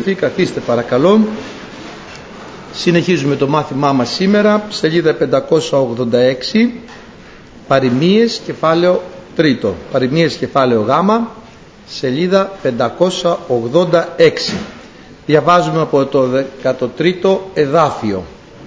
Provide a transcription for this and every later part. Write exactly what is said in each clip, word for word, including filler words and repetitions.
Καθίστε παρακαλώ. Συνεχίζουμε το μάθημά μας σήμερα, σελίδα πεντακόσια ογδόντα έξι, παροιμίες κεφάλαιο τρίτο, παροιμίες κεφάλαιο γάμα, σελίδα πεντακόσια ογδόντα έξι. Διαβάζουμε από το δεκατρίτο εδάφιο.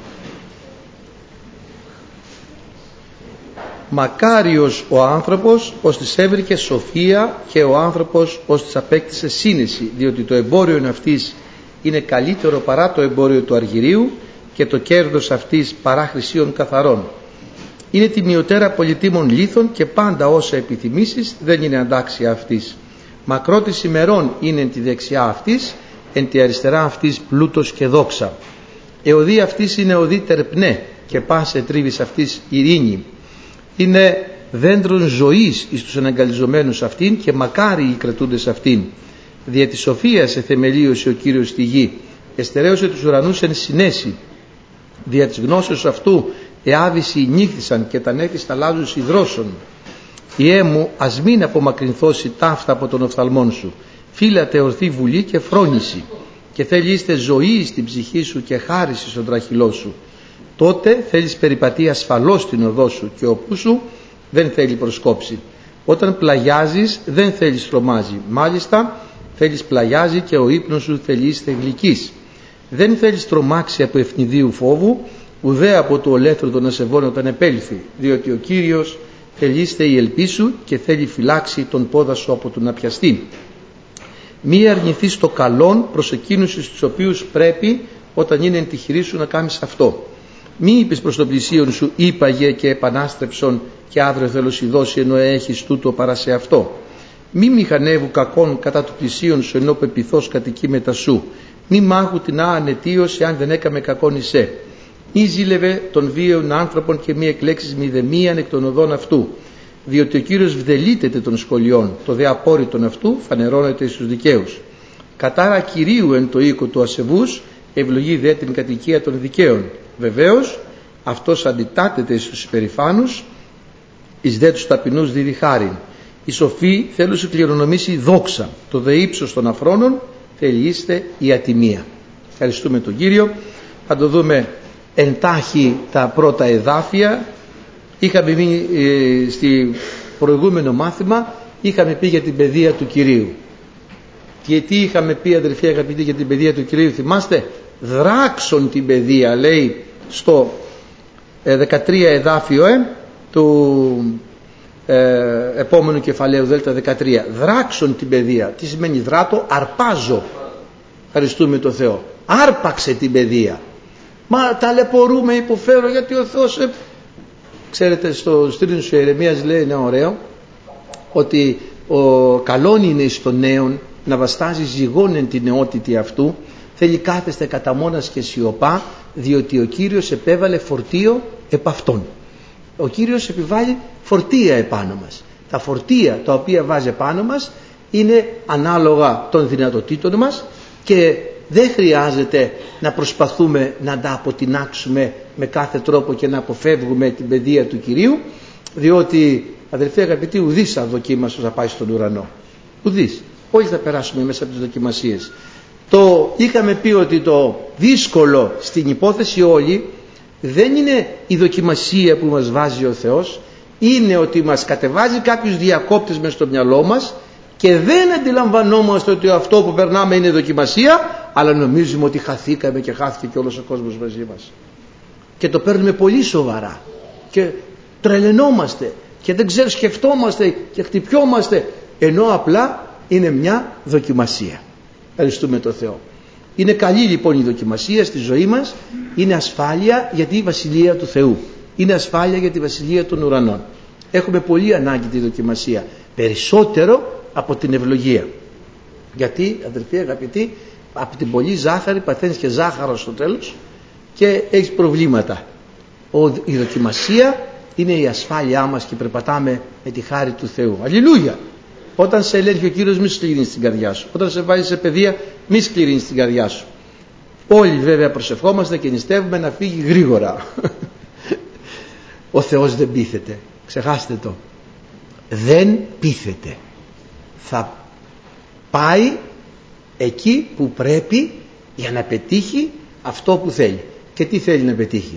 Μακάριος ο άνθρωπος ως της έβρικε σοφία και ο άνθρωπος ως της απέκτησε σύνεση, διότι το εμπόριο αυτής είναι καλύτερο παρά το εμπόριο του αργυρίου και το κέρδος αυτής παρά χρυσίων καθαρών. Είναι τιμιωτέρα πολυτίμων λίθων και πάντα όσα επιθυμήσεις δεν είναι αντάξια αυτής. Μακρότης ημερών είναι εν τη δεξιά αυτής, εν τη αριστερά αυτής πλούτος και δόξα. Εωδή αυτής είναι οδή τερπνέ και πάσε τρίβης αυτής ειρήνη. Είναι δέντρον ζωής εις τους αναγκαλιζομένους αυτήν και μακάρι οι κρατούντες αυτήν. Δια της σοφίας εθεμελίωσε ο Κύριος στη γη, εστερέωσε τους ουρανούς εν συνέση. Δια της γνώσεως αυτού εάβηση νύχθησαν και τα νέφη σταλάζους υδρώσεων. Ιέ μου, ας μην απομακρυνθώσει ταύτα από τον οφθαλμόν σου. Φύλατε ορθή βουλή και φρόνηση, και θέλει είστε ζωή στην ψυχή σου και χάριση στον τραχυλό σου. Τότε θέλεις περιπατεί ασφαλώς στην οδό σου και όπου σου δεν θέλει προσκόψει. Όταν πλαγιάζεις δεν θέλεις τρομάζει, μάλιστα θέλεις πλαγιάζει και ο ύπνος σου θέλει είστε γλυκής. Δεν θέλεις τρομάξει από ευνηδίου φόβου, ουδέ από το ολέθροδο να σε βώνει όταν επέλθει, διότι ο Κύριος θέλει είστε η ελπί σου και θέλει φυλάξει τον πόδα σου από το να πιαστεί. Μη αρνηθείς το καλόν προς εκείνους στους οποίους πρέπει όταν είναι εν τη χειρή σου να κάνεις αυτό. Μη είπες προς τον πλησίον σου ύπαγε και επανάστρεψον και αύριο θέλω σου δώσει ενώ έχεις τούτο παρά σε αυτό. Μη μηχανεύου κακόν κατά του πλησίον σου ενώ πεπιθώς κατοικεί μετά σου. Μη μάχου την ανετίωση αν δεν έκαμε κακόν εισέ. Μη ζήλευε των βίαιων άνθρωπων και μη εκλέξεις μηδεμίαν εκ των οδών αυτού. Διότι ο Κύριος βδελίτεται των σχολιών, το δε απόρριτον αυτού φανερώνεται στους δικαίους. Κατάρα Κυρίου εν το οίκο του ασεβούς, ευλογεί δε την κατοικία των δικαίων. Βεβαίως αυτός αντιτάτεται στους υπερηφάνους, εις δε τους ταπεινούς δίδει χάριν. Η σοφή θέλουν σου κληρονομήσει δόξα, το δε ύψος των αφρόνων θέλει είστε η ατιμία. Ευχαριστούμε τον Κύριο. Θα το δούμε εντάχει τα πρώτα εδάφια. Είχαμε μείνει ε, στη προηγούμενο μάθημα, είχαμε πει για την παιδεία του Κυρίου. Και τι είχαμε πει, αδερφοί αγαπητοί, για την παιδεία του Κυρίου, θυμάστε? Δράξον την παιδεία, λέει στο ε, δεκατρία εδάφιο ε, του ε, επόμενου κεφαλαίου δέλτα δεκατρία. Δράξον την παιδεία. Τι σημαίνει δράτω? Αρπάζω. Ευχαριστούμε τον Θεό. Άρπαξε την παιδεία. Μα ταλαιπωρούμε, υποφέρω γιατί ο Θεός ε... ξέρετε, στο στρίνο σου Ιερεμίας λέει ένα ωραίο, ότι ο καλόν είναι εις τον νέον να βαστάζει ζυγώνεν την νεότητη αυτού. Θέλει κάθεστε κατά μόνας και σιωπά, διότι ο Κύριος επέβαλε φορτίο επ' αυτόν. Ο Κύριος επιβάλλει φορτία επάνω μας. Τα φορτία τα οποία βάζει επάνω μας είναι ανάλογα των δυνατοτήτων μας και δεν χρειάζεται να προσπαθούμε να τα αποτινάξουμε με κάθε τρόπο και να αποφεύγουμε την παιδεία του Κυρίου, διότι, αδελφοί αγαπητοί, ουδής θα δοκίμασε να πάει στον ουρανό. Ουδής. Όλοι θα περάσουμε μέσα από τις δοκιμασίες. Το είχαμε πει ότι το δύσκολο στην υπόθεση όλη δεν είναι η δοκιμασία που μας βάζει ο Θεός, είναι ότι μας κατεβάζει κάποιους διακόπτες μες στο μυαλό μας και δεν αντιλαμβανόμαστε ότι αυτό που περνάμε είναι δοκιμασία, αλλά νομίζουμε ότι χαθήκαμε και χάθηκε και όλος ο κόσμος μαζί μας. Και το παίρνουμε πολύ σοβαρά και τρελαινόμαστε και δεν ξέρω, σκεφτόμαστε και χτυπιόμαστε, ενώ απλά είναι μια δοκιμασία. Ευχαριστούμε τον Θεό. Είναι καλή λοιπόν η δοκιμασία στη ζωή μας, είναι ασφάλεια για τη βασιλεία του Θεού, είναι ασφάλεια για τη βασιλεία των ουρανών. Έχουμε πολύ ανάγκη τη δοκιμασία, περισσότερο από την ευλογία. Γιατί, αδελφοί αγαπητοί, από την πολύ ζάχαρη παθαίνεις και ζάχαρο στο τέλος και έχεις προβλήματα. Ο, η δοκιμασία είναι η ασφάλειά μας και περπατάμε με τη χάρη του Θεού. Αλληλούια! Όταν σε ελέγχει ο Κύριος, μη σκληρύνεις την καρδιά σου. Όταν σε βάζει σε παιδεία, μη σκληρύνεις την καρδιά σου. Όλοι βέβαια προσευχόμαστε και νηστεύουμε να φύγει γρήγορα. Ο Θεός δεν πείθεται. Ξεχάστε το. Δεν πείθεται. Θα πάει εκεί που πρέπει για να πετύχει αυτό που θέλει. Και τι θέλει να πετύχει?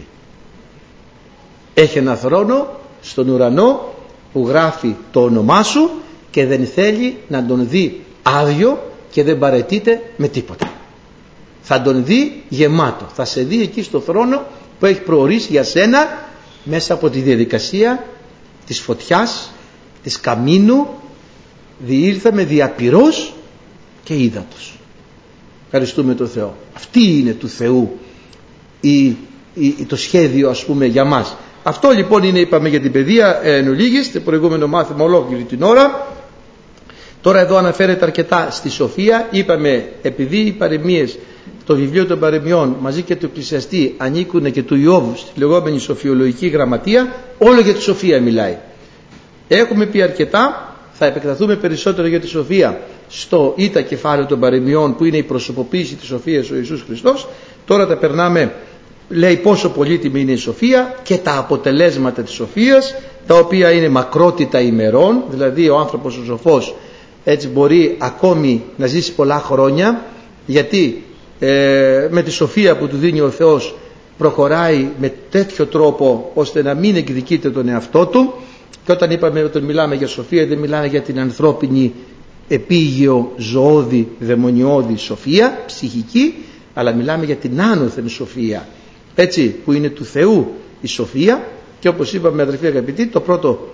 Έχει ένα θρόνο στον ουρανό που γράφει το όνομά σου και δεν θέλει να τον δει άδειο και δεν παραιτείται με τίποτα. Θα τον δει γεμάτο. Θα σε δει εκεί στο θρόνο που έχει προορίσει για σένα μέσα από τη διαδικασία της φωτιάς, της καμίνου. Διήλθαμε διαπυρός και ύδατος. Ευχαριστούμε τον Θεό. Αυτή είναι του Θεού η, η, το σχέδιο, ας πούμε, για μας. Αυτό λοιπόν είναι, είπαμε, για την παιδεία ε, εν ολίγης, το προηγούμενο μάθημα ολόκληρη την ώρα. Τώρα εδώ αναφέρεται αρκετά στη σοφία. Είπαμε, επειδή οι παροιμίες, το βιβλίο των παροιμιών μαζί και του Εκκλησιαστή ανήκουν και του Ιώβου στη λεγόμενη σοφιολογική γραμματεία, όλο για τη σοφία μιλάει. Έχουμε πει αρκετά, θα επεκταθούμε περισσότερο για τη σοφία στο ήτα κεφάλαιο των παροιμιών, που είναι η προσωποποίηση της σοφίας ο Ιησούς Χριστός. Τώρα τα περνάμε, λέει πόσο πολύτιμη είναι η σοφία και τα αποτελέσματα της σοφίας, τα οποία είναι μακρότητα ημερών, δηλαδή ο άνθρωπος ο σοφός έτσι μπορεί ακόμη να ζήσει πολλά χρόνια, γιατί ε, με τη σοφία που του δίνει ο Θεός προχωράει με τέτοιο τρόπο ώστε να μην εκδικείται τον εαυτό του. Και όταν είπαμε, όταν μιλάμε για σοφία, δεν μιλάμε για την ανθρώπινη επίγειο ζωώδη δαιμονιώδη σοφία ψυχική, αλλά μιλάμε για την άνωθεν σοφία, έτσι, που είναι του Θεού η σοφία. Και όπως είπαμε, αδερφοί αγαπητοί, το πρώτο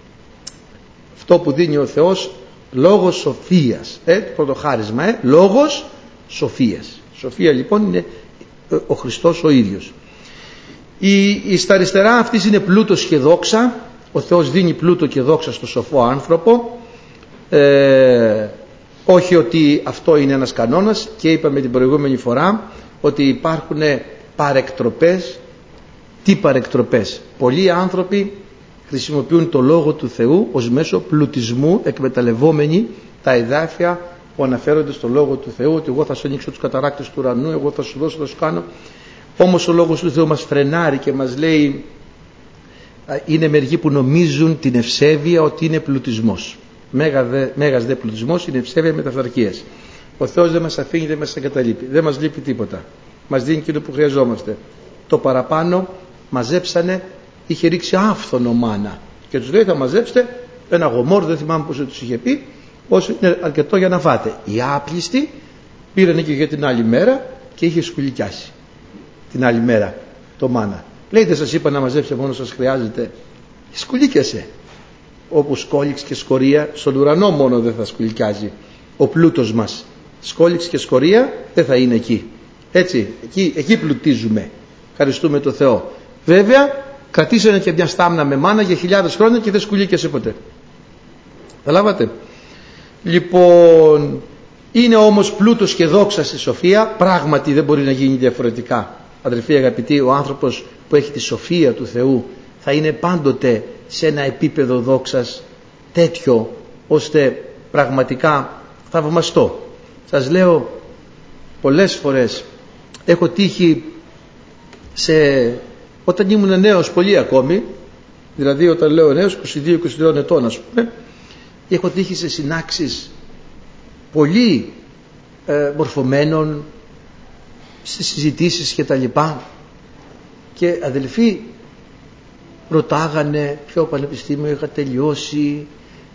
αυτό που δίνει ο Θεός, λόγος σοφίας, ε, το πρώτο χάρισμα, ε, λόγος σοφίας. Σοφία λοιπόν είναι ο Χριστός ο ίδιος. Η, η στα αριστερά αυτής είναι πλούτος και δόξα. Ο Θεός δίνει πλούτο και δόξα στο σοφό άνθρωπο. Ε, όχι ότι αυτό είναι ένας κανόνας, και είπαμε την προηγούμενη φορά ότι υπάρχουν παρεκτροπές. Τι παρεκτροπές? Πολλοί άνθρωποι χρησιμοποιούν το Λόγο του Θεού ως μέσο πλουτισμού, εκμεταλλευόμενοι τα εδάφια που αναφέρονται στο Λόγο του Θεού, ότι εγώ θα σου ανοίξω τους καταράκτες του ουρανού, εγώ θα σου δώσω, θα σου κάνω. Όμως ο Λόγος του Θεού μας φρενάρει και μας λέει, είναι μερικοί που νομίζουν την ευσέβεια ότι είναι πλουτισμός. Μέγα δε, μέγας δε πλουτισμός είναι ευσέβεια με ταυταρχίας. Ο Θεός δεν μας αφήνει, δεν μας εγκαταλείπει, δεν μας λείπει τίποτα. Μας δίνει εκείνο που χρειαζόμαστε. Το παραπάνω μαζέψανε, είχε ρίξει άφθονο μάνα και τους λέει, θα μαζέψετε ένα γομόρ, δεν θυμάμαι πόσο τους είχε πει, όσο είναι αρκετό για να φάτε. Οι άπλιστοι πήραν και για την άλλη μέρα και είχε σκουλικιάσει την άλλη μέρα το μάνα. Λέει, δεν σας είπα να μαζέψετε μόνο σας χρειάζεται? Σκουλίκιασε. Όπου σκόλιξ και σκορία, στον ουρανό μόνο δεν θα σκουλικιάζει ο πλούτος μας. Σκόλιξ και σκορία δεν θα είναι εκεί. Έτσι, εκεί, εκεί πλουτίζουμε. Ευχαριστούμε το Θεό. Βέβαια, κρατήσανε και μια στάμνα με μάνα για χιλιάδες χρόνια και δεν σκουλίκιασε ποτέ. Καταλάβατε? Λοιπόν, είναι όμως πλούτος και δόξα στη σοφία. Πράγματι δεν μπορεί να γίνει διαφορετικά. Αδελφοί αγαπητοί, ο άνθρωπος που έχει τη σοφία του Θεού θα είναι πάντοτε σε ένα επίπεδο δόξας τέτοιο ώστε πραγματικά θαυμαστό. Σας λέω, πολλές φορές έχω τύχει σε, όταν ήμουν νέος πολύ ακόμη, δηλαδή όταν λέω νέος είκοσι δύο είκοσι τρία ετών ας πούμε, έχω τύχει σε συνάξεις πολύ ε, μορφωμένων, στις συζητήσεις και τα λοιπά, και αδελφοί ρωτάγανε ποιο πανεπιστήμιο είχα τελειώσει,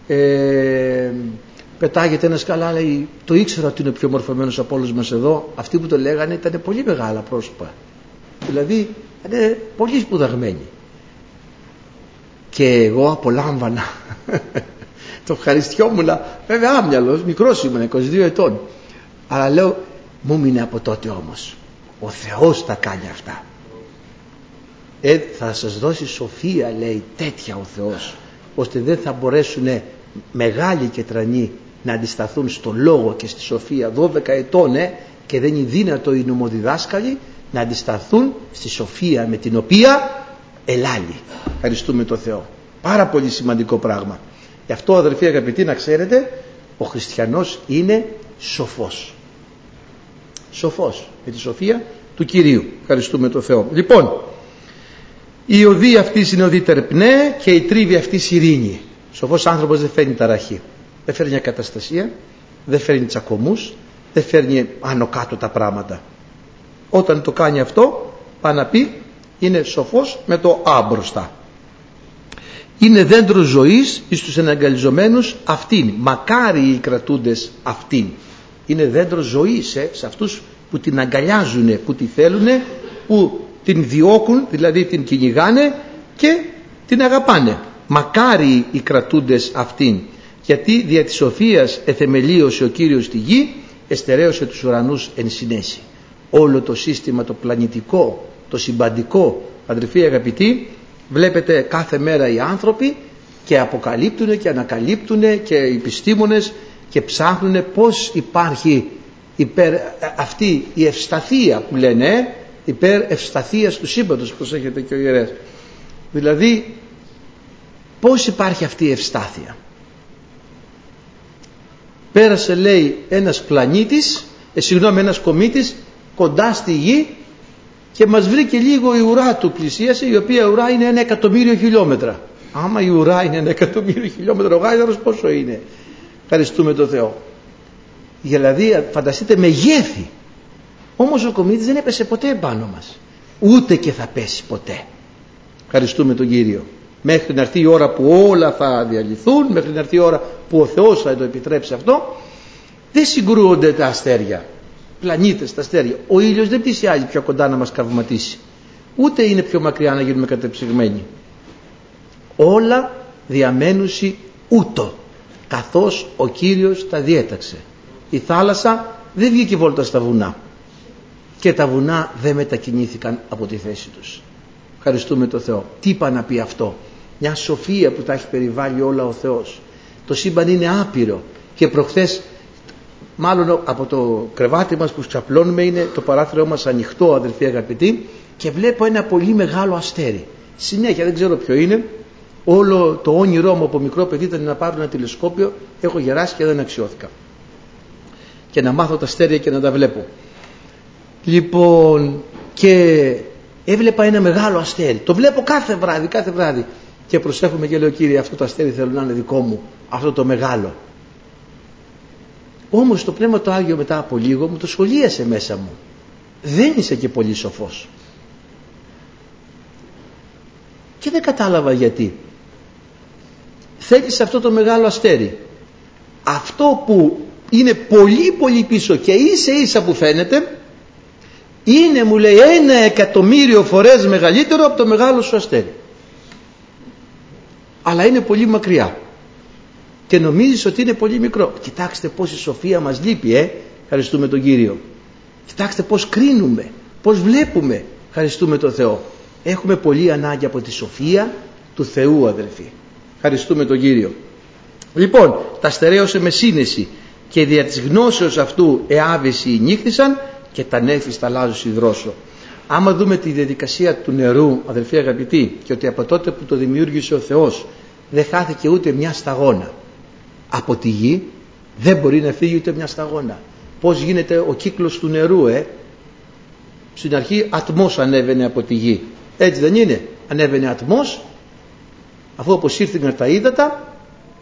ε, πετάγεται ένας, καλά λέει, το ήξερα ότι είναι ο πιο μορφωμένος από όλους μας εδώ. Αυτοί που το λέγανε ήταν πολύ μεγάλα πρόσωπα, δηλαδή ήταν πολύ σπουδαγμένοι, και εγώ απολάμβανα το ευχαριστιόμουν, βέβαια άμυαλος, μικρός ήμουν, είκοσι δύο ετών, αλλά λέω, μου μείνε από τότε όμως, ο Θεός τα κάνει αυτά. Ε, θα σας δώσει σοφία, λέει, τέτοια ο Θεός, ώστε δεν θα μπορέσουν μεγάλοι και τρανοί να αντισταθούν στο λόγο και στη σοφία. Δώδεκα ετών ε, και δεν είναι δύνατο οι νομοδιδάσκαλοι να αντισταθούν στη σοφία με την οποία ελάλει. Ευχαριστούμε το Θεό. Πάρα πολύ σημαντικό πράγμα. Γι' αυτό, αδελφοί αγαπητοί, να ξέρετε, ο χριστιανός είναι σοφός. Σοφός με τη σοφία του Κυρίου. Ευχαριστούμε το Θεό. Λοιπόν, η οδή αυτή είναι οδή τερπνέ και η τρίβη αυτή ειρήνη. Σοφός άνθρωπος δεν φέρνει ταραχή, δεν φέρνει ακαταστασία, δεν φέρνει τσακωμούς, δεν φέρνει άνω κάτω τα πράγματα. Όταν το κάνει αυτό, πάει να πει είναι σοφός με το α μπροστά. Είναι δέντρο ζωής εις τους εναγκαλιζομένους αυτήν. Μακάρι οι κρατούντες αυτήν. Είναι δέντρο ζωής ε, σε αυτούς που την αγκαλιάζουν, που τη θέλουν, που την διώκουν, δηλαδή την κυνηγάνε και την αγαπάνε. Μακάρι οι κρατούντες αυτήν. Γιατί δια της σοφίας εθεμελίωσε ο Κύριος τη γη, εστερέωσε τους ουρανούς εν συνέση. Όλο το σύστημα το πλανητικό, το συμπαντικό, αδελφοί αγαπητοί, βλέπετε κάθε μέρα οι άνθρωποι και αποκαλύπτουν και ανακαλύπτουν και οι επιστήμονες και ψάχνουν πώς υπάρχει υπέρ αυτή η ευσταθία που λένε, υπέρ ευσταθίας του σύμπαντος, προσέχετε και ο ιερέας. Δηλαδή πώς υπάρχει αυτή η ευστάθεια. Πέρασε, λέει, ένας πλανήτης, ε, συγγνώμη, ένας κομήτης κοντά στη γη και μας βρήκε λίγο η ουρά του πλησίασε, η οποία ουρά είναι ένα εκατομμύριο χιλιόμετρα. Άμα η ουρά είναι ένα εκατομμύριο χιλιόμετρα, ο γάιδαρος πόσο είναι? Ευχαριστούμε τον Θεό. Δηλαδή φανταστείτε μεγέθη. Όμως ο κομήτης δεν έπεσε ποτέ πάνω μας, ούτε και θα πέσει ποτέ. Ευχαριστούμε τον Κύριο. Μέχρι να έρθει η ώρα που όλα θα διαλυθούν, μέχρι να έρθει η ώρα που ο Θεός θα το επιτρέψει αυτό, δεν συγκρούονται τα αστέρια, πλανήτες, τα αστέρια. Ο ήλιος δεν πλησιάζει πιο κοντά να μας καυματίσει, ούτε είναι πιο μακριά να γίνουμε κατεψυγμένοι. Όλα διαμένουσι ούτω, καθώς ο Κύριος τα διέταξε. Η θάλασσα δεν βγήκε βόλτα στα βουνά και τα βουνά δεν μετακινήθηκαν από τη θέση τους. Ευχαριστούμε τον Θεό. Τι είπα να πει αυτό? Μια σοφία που τα έχει περιβάλει όλα ο Θεός. Το σύμπαν είναι άπειρο και προχθές, μάλλον από το κρεβάτι μας που ξαπλώνουμε, είναι το παράθυρό μας ανοιχτό, αδελφοί αγαπητοί, και βλέπω ένα πολύ μεγάλο αστέρι. Συνέχεια δεν ξέρω ποιο είναι. Όλο το όνειρό μου από μικρό παιδί ήταν να πάρω ένα τηλεσκόπιο. Έχω γεράσει και δεν αξιώθηκα. Και να μάθω τα αστέρια και να τα βλέπω. Λοιπόν, και έβλεπα ένα μεγάλο αστέρι. Το βλέπω κάθε βράδυ, κάθε βράδυ. Και προσέχουμε και λέω, Κύριε, αυτό το αστέρι θέλω να είναι δικό μου, αυτό το μεγάλο. Όμως το Πνεύμα το Άγιο μετά από λίγο μου το σχολίασε μέσα μου. Δεν είσαι και πολύ σοφός. Και δεν κατάλαβα γιατί. Θέλεις αυτό το μεγάλο αστέρι. Αυτό που είναι πολύ πολύ πίσω και ίσα ίσα που φαίνεται, είναι, μου λέει, ένα εκατομμύριο φορές μεγαλύτερο από το μεγάλο σου αστέρι. Αλλά είναι πολύ μακριά. Και νομίζεις ότι είναι πολύ μικρό. Κοιτάξτε πόση σοφία μας λείπει, ε. Ευχαριστούμε τον Κύριο. Κοιτάξτε πώς κρίνουμε, πώς βλέπουμε. Ευχαριστούμε τον Θεό. Έχουμε πολύ ανάγκη από τη σοφία του Θεού, αδελφοί. Ευχαριστούμε τον Κύριο. Λοιπόν, τα στερέωσε με σύνεση και δια της γνώσεως αυτού εάβηση νύχθησαν και τα νέφη σταλάζους υδρώσω. Άμα δούμε τη διαδικασία του νερού, αδελφοί αγαπητοί, και ότι από τότε που το δημιούργησε ο Θεός δεν χάθηκε ούτε μια σταγόνα από τη γη, δεν μπορεί να φύγει ούτε μια σταγόνα. Πώς γίνεται ο κύκλος του νερού, ε? Στην αρχή ατμός ανέβαινε από τη γη, έτσι δεν είναι? Ανέβαινε ατμός, αφού αποσύρθηκαν τα ύδατα,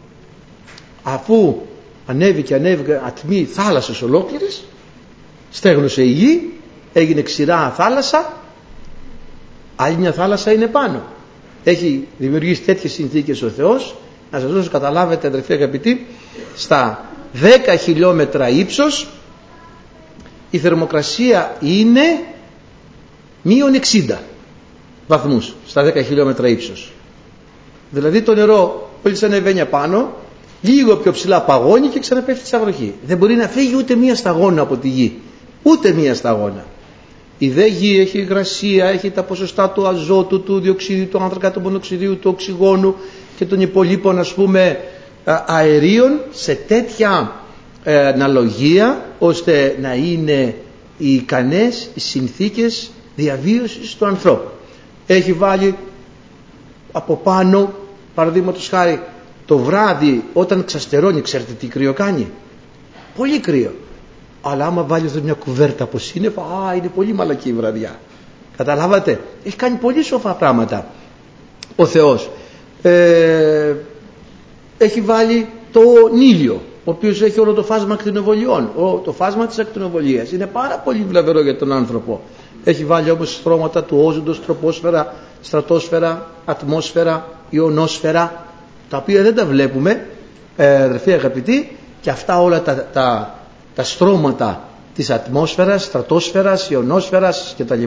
αφού ανέβηκε ανέβηκε ατμή θάλασσας ολόκληρης, στέγνωσε η γη, έγινε ξηρά θάλασσα, άλλη μια θάλασσα είναι πάνω. Έχει δημιουργήσει τέτοιες συνθήκες ο Θεός, να σας δώσω καταλάβετε, αδελφοί αγαπητοί, στα δέκα χιλιόμετρα ύψος η θερμοκρασία είναι μείον εξήντα βαθμούς στα δέκα χιλιόμετρα ύψος. Δηλαδή το νερό μόλις ανεβαίνει πάνω, λίγο πιο ψηλά παγώνει και ξαναπέφτει στα βροχή. Δεν μπορεί να φύγει ούτε μία σταγόνα από τη γη, ούτε μία σταγόνα. Η δε γη έχει υγρασία, έχει τα ποσοστά του αζότου, του διοξιδίου του άνθρακα, του μονοξιδίου, του οξυγόνου και των υπολείπων, ας πούμε, αερίων σε τέτοια ε, αναλογία ώστε να είναι οι ικανές οι συνθήκες διαβίωσης του ανθρώπου. Έχει βάλει από πάνω, παραδείγματος χάρη, το βράδυ όταν ξαστερώνει, ξέρετε τι κρύο κάνει? Πολύ κρύο. Αλλά άμα βάλει εδώ μια κουβέρτα από σύννεφα, α, είναι πολύ μαλακή η βραδιά. Καταλάβατε? Έχει κάνει πολύ σοφά πράγματα ο Θεός. Ε, έχει βάλει τον ήλιο, ο ο οποίος έχει όλο το φάσμα ακτινοβολιών, το φάσμα της ακτινοβολίας. Είναι πάρα πολύ βλαβερό για τον άνθρωπο. Έχει βάλει όμως στρώματα του όζοντος, τροπόσφαιρα, στρατόσφαιρα, ατμόσφαιρα, ιονόσφαιρα, τα οποία δεν τα βλέπουμε, ε, αδερφοί αγαπητοί, και αυτά όλα τα, τα, τα στρώματα της ατμόσφαιρας, στρατόσφαιρας, ιονόσφαιρας κτλ.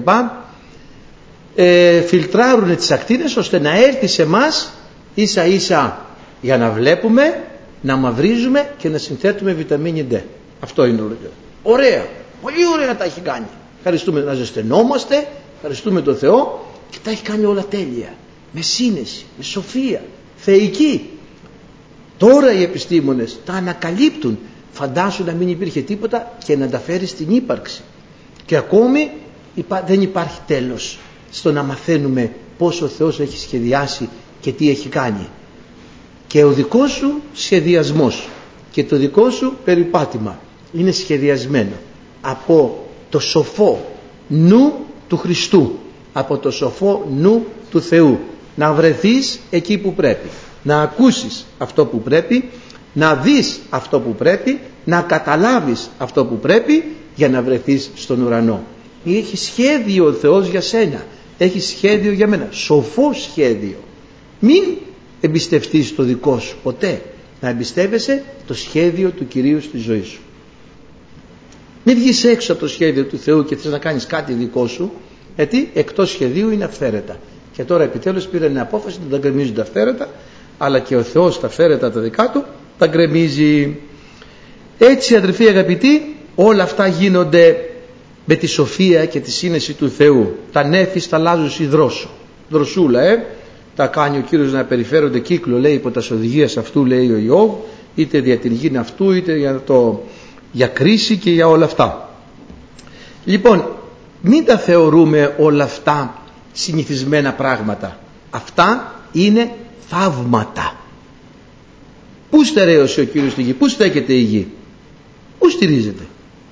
Ε, φιλτράρουν τις ακτίνες ώστε να έρθει σε εμάς ίσα ίσα για να βλέπουμε, να μαυρίζουμε και να συνθέτουμε βιταμίνη D. Αυτό είναι όλο. Ωραία, πολύ ωραία τα έχει κάνει. Ευχαριστούμε, να ζεσθενόμαστε, ευχαριστούμε τον Θεό, και τα έχει κάνει όλα τέλεια, με σύνεση, με σοφία, θεϊκή. Τώρα οι επιστήμονες τα ανακαλύπτουν. Φαντάσου να μην υπήρχε τίποτα και να τα φέρει στην ύπαρξη. Και ακόμη υπά, δεν υπάρχει τέλος στο να μαθαίνουμε πώς ο Θεός έχει σχεδιάσει και τι έχει κάνει. Και ο δικός σου σχεδιασμός και το δικό σου περιπάτημα είναι σχεδιασμένο από το σοφό νου του Χριστού, από το σοφό νου του Θεού. Να βρεθείς εκεί που πρέπει, να ακούσεις αυτό που πρέπει, να δεις αυτό που πρέπει, να καταλάβεις αυτό που πρέπει για να βρεθείς στον ουρανό. Έχει σχέδιο ο Θεός για σένα, έχει σχέδιο για μένα, σοφό σχέδιο. Μην εμπιστευτείς το δικό σου ποτέ, να εμπιστεύεσαι το σχέδιο του Κυρίου στη ζωή σου. Μην βγεις έξω από το σχέδιο του Θεού και θες να κάνεις κάτι δικό σου, γιατί εκτός σχεδίου είναι αυθαίρετα. Και τώρα επιτέλους πήρε μια απόφαση να τα γκρεμίζουν τα αυθαίρετα, αλλά και ο Θεός τα αυθαίρετα τα δικά του τα γκρεμίζει. Έτσι, αδελφοί αγαπητοί, όλα αυτά γίνονται με τη σοφία και τη σύνεση του Θεού. Τα νέφη σταλάζουν η δρόσο, δροσούλα, ε. Τα κάνει ο Κύριος να περιφέρονται κύκλο, λέει, υπό τα οδηγίας αυτού, λέει ο Ιώβ, είτε για την γη αυτού, είτε για, το, για κρίση και για όλα αυτά. Λοιπόν, μην τα θεωρούμε όλα αυτά συνηθισμένα πράγματα. Αυτά είναι θαύματα. Πού στερέωσε ο Κύριος τη γη, πού στέκεται η γη, πού στηρίζεται?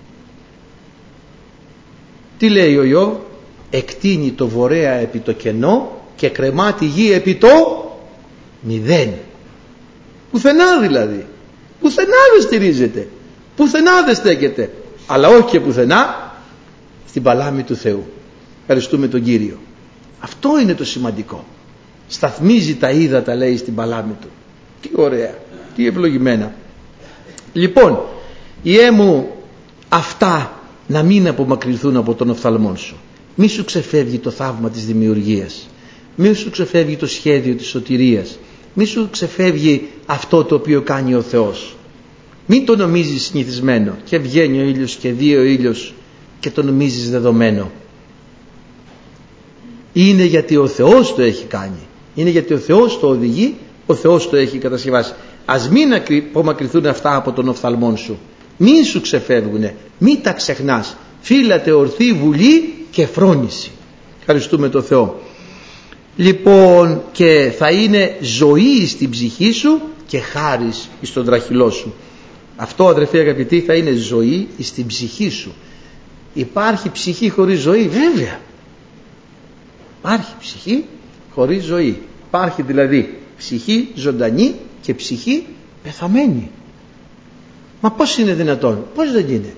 Τι λέει ο Ιώβ? Εκτείνει το βορέα επί το κενό και κρεμά τη γη επί το μηδέν. Πουθενά δηλαδή, πουθενά δεν στηρίζεται, πουθενά δεν στέκεται, αλλά όχι και πουθενά στην παλάμη του Θεού. Ευχαριστούμε τον Κύριο. Αυτό είναι το σημαντικό. Σταθμίζει τα ύδατα, λέει, στην παλάμη του. Τι ωραία, τι ευλογημένα. Λοιπόν, Ιε μου, αυτά να μην απομακρυνθούν από τον οφθαλμόν σου. Μη σου ξεφεύγει το θαύμα της δημιουργίας, μη σου ξεφεύγει το σχέδιο της σωτηρίας, μη σου ξεφεύγει αυτό το οποίο κάνει ο Θεός. Μην το νομίζεις συνηθισμένο και βγαίνει ο ήλιος και δει ο ήλιος και το νομίζεις δεδομένο. Είναι γιατί ο Θεός το έχει κάνει, είναι γιατί ο Θεός το οδηγεί, ο Θεός το έχει κατασκευάσει. Ας μην απομακρυνθούν αυτά από τον οφθαλμόν σου, μην σου ξεφεύγουνε, μην τα ξεχνάς. Φύλατε ορθή βουλή και φρόνηση. Ευχαριστούμε τον Θεό. Λοιπόν, και θα είναι ζωή στην ψυχή σου και χάρις στον τραχυλό σου. Αυτό, αδερφοί αγαπητοί, θα είναι ζωή στην ψυχή σου. Υπάρχει ψυχή χωρίς ζωή? Βέβαια. Υπάρχει ψυχή χωρίς ζωή. Υπάρχει δηλαδή ψυχή ζωντανή και ψυχή πεθαμένη. Μα πώς είναι δυνατόν? Πώς δεν είναι?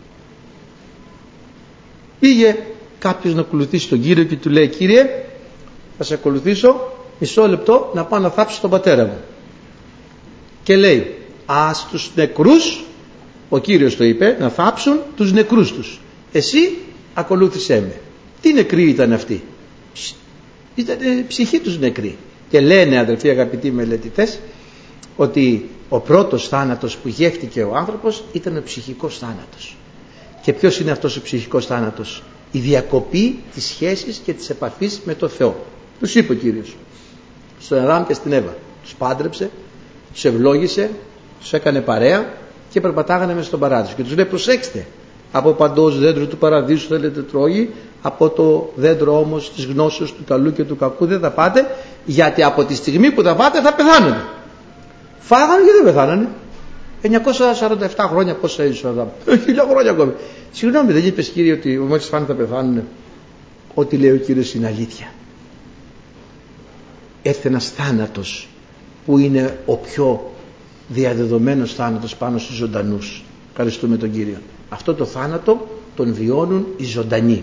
Πήγε κάποιος να ακολουθήσει τον Κύριο και του λέει: Κύριε, θα σε ακολουθήσω μισό λεπτό να πάω να θάψω τον πατέρα μου. Και λέει: ας τους νεκρούς, ο Κύριος το είπε, να θάψουν τους νεκρούς τους, εσύ ακολούθησέ με. Τι νεκροί ήταν αυτοί? Ήταν ψυχή τους νεκροί. Και λένε, αδελφοί αγαπητοί μελετητές, ότι ο πρώτος θάνατος που γεύτηκε ο άνθρωπος ήταν ο ψυχικός θάνατος. Και ποιος είναι αυτός ο ψυχικός θάνατος? Η διακοπή της σχέσης και της επαφής με το Θεό. Τους είπε ο Κύριος στον Αδάμ και στην Εύα, τους πάντρεψε, τους ευλόγησε, τους έκανε παρέα και περπατάγανε μέσα στον παράδεισο. Και τους λέει: προσέξτε, από παντός δέντρο του παραδείσου θέλετε τρώγει, από το δέντρο όμως της γνώσεως του καλού και του κακού δεν θα πάτε, γιατί από τη στιγμή που θα πάτε θα πεθάνετε. Φάγανε και δεν πεθάνανε. εννιακόσια σαράντα επτά χρόνια πόσα έζησε ο Αδάμ? Χίλια χρόνια ακόμη. Συγγνώμη, δεν είπες, Κύριε, ότι μόλις φάνε θα πεθάνουν? Ό,τι λέει ο Κύριος είναι αλήθεια. Έρθε ένας θάνατος που είναι ο πιο διαδεδομένος θάνατος πάνω στους ζωντανούς. Ευχαριστούμε τον Κύριο. Αυτό το θάνατο τον βιώνουν οι ζωντανοί.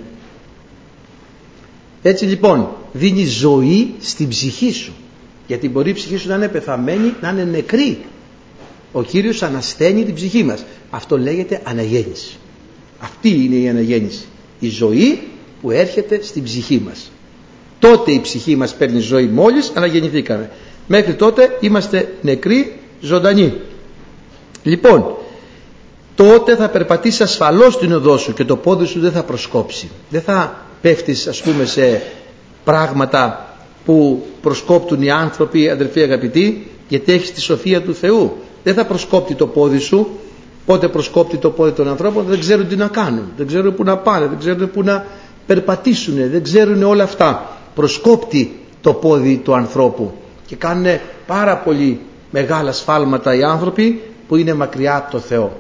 Έτσι λοιπόν δίνει ζωή στην ψυχή σου, γιατί μπορεί η ψυχή σου να είναι πεθαμένη, να είναι νεκρή. Ο Κύριος ανασθένει την ψυχή μας. Αυτό λέγεται αναγέννηση. Αυτή είναι η αναγέννηση, η ζωή που έρχεται στην ψυχή μας. Τότε η ψυχή μας παίρνει ζωή μόλις αναγεννηθήκαμε. Μέχρι τότε είμαστε νεκροί ζωντανοί. Λοιπόν, τότε θα περπατήσει ασφαλώς την οδό σου και το πόδι σου δεν θα προσκόψει. Δεν θα πέφτεις, ας πούμε, σε πράγματα που προσκόπτουν οι άνθρωποι, αδερφοί αγαπητοί, γιατί έχεις τη σοφία του Θεού. Δεν θα προσκόπτει το πόδι σου. Πότε προσκόπτει το πόδι των ανθρώπων? Δεν ξέρουν τι να κάνουν, δεν ξέρουν που να πάνε, δεν ξέρουν που να περπατήσουν, δεν ξέρουν όλα αυτά. Προσκόπτει το πόδι του ανθρώπου και κάνουν πάρα πολύ μεγάλα σφάλματα οι άνθρωποι που είναι μακριά από το Θεό.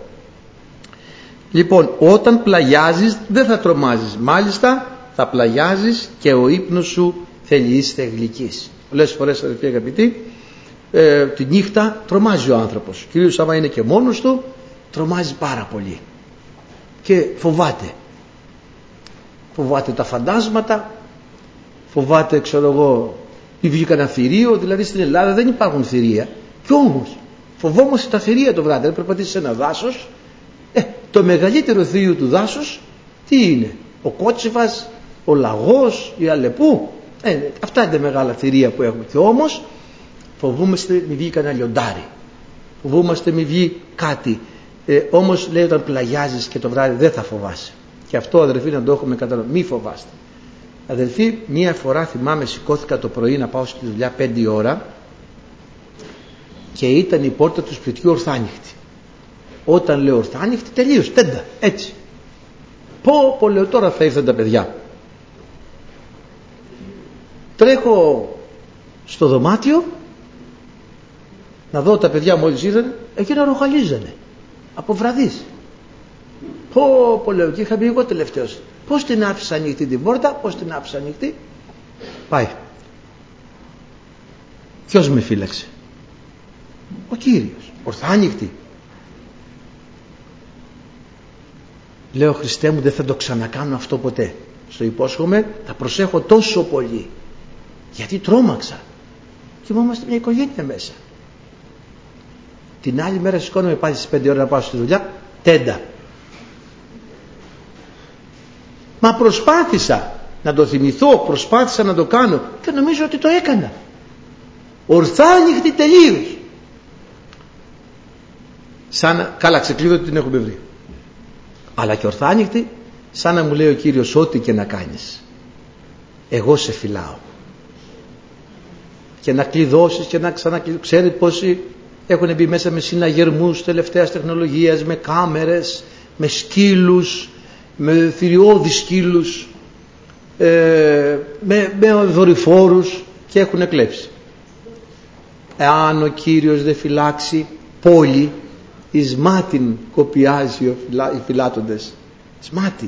Λοιπόν, όταν πλαγιάζεις δεν θα τρομάζεις, μάλιστα θα πλαγιάζεις και ο ύπνος σου θελιείστε γλυκής. Πολλές φορές, αδελφοί αγαπητοί, ε, τη νύχτα τρομάζει ο άνθρωπος, κυρίως άμα είναι και μόνος του, τρομάζει πάρα πολύ και φοβάται. Φοβάται τα φαντάσματα, φοβάται, ξέρω εγώ, ή βγει κανένα θηρίο. Δηλαδή στην Ελλάδα δεν υπάρχουν θηρία, κι όμως φοβόμαστε τα θηρία το βράδυ. Δεν περπατήσεις σε ένα δάσος, ε, το μεγαλύτερο θηρίο του δάσους τι είναι? Ο κότσιφας, ο λαγός, η αλεπού. ε, αυτά είναι τα μεγάλα θηρία που έχουμε. Και όμως φοβούμαστε μη βγει κανένα λιοντάρι, φοβούμαστε μη βγει κάτι. Ε, όμως λέει, όταν πλαγιάζεις και το βράδυ δεν θα φοβάσαι. Και αυτό, αδελφοί, να το έχουμε καταλάβει. Μη φοβάστε. Αδελφοί, μία φορά θυμάμαι, σηκώθηκα το πρωί να πάω στη δουλειά πέντε ώρα και ήταν η πόρτα του σπιτιού ορθάνυχτη. Όταν λέω ορθάνυχτη, τελείως, τέντα, έτσι. Πω, πω, λέω, τώρα θα ήρθαν τα παιδιά. Τρέχω στο δωμάτιο να δω τα παιδιά μόλις ήρθαν, εκείνα ροχαλίζανε από βραδείς. Πω, πω, λέω, και είχα μπει εγώ τελευταίος. Πώς την άφησα ανοιχτή την πόρτα, πώς την άφησα ανοιχτή? Πάει. Ποιος με φύλαξε? Ο Κύριος. Ορθάνυχτη. Λέω, Χριστέ μου, δεν θα το ξανακάνω αυτό ποτέ. Στο υπόσχομαι, θα προσέχω τόσο πολύ. Γιατί τρόμαξα. Κοιμόμαστε μια οικογένεια μέσα. Την άλλη μέρα σηκώνομαι πάλι στις πέντε ώρα να πάω στη δουλειά, τέντα. Μα προσπάθησα να το θυμηθώ, προσπάθησα να το κάνω και νομίζω ότι το έκανα. Ορθάνυχτη τελείως. Σαν, καλά, ξεκλείδωτη την έχουμε βρει. Αλλά και ορθάνυχτη, σαν να μου λέει ο Κύριος, ό,τι και να κάνεις, εγώ σε φυλάω. Και να κλειδώσεις και να ξανακλειδώσεις. Ξέρετε πόσοι έχουν μπει μέσα με συναγερμούς τελευταίας τεχνολογίας, με κάμερες, με σκύλους, με θηριώδεις σκύλους, ε, με, με δορυφόρους και έχουν κλέψει. Εάν ο Κύριος δεν φυλάξει πόλη, εις μάτιν κοπιάζει οι φυλάτοντες. Εις μάτιν.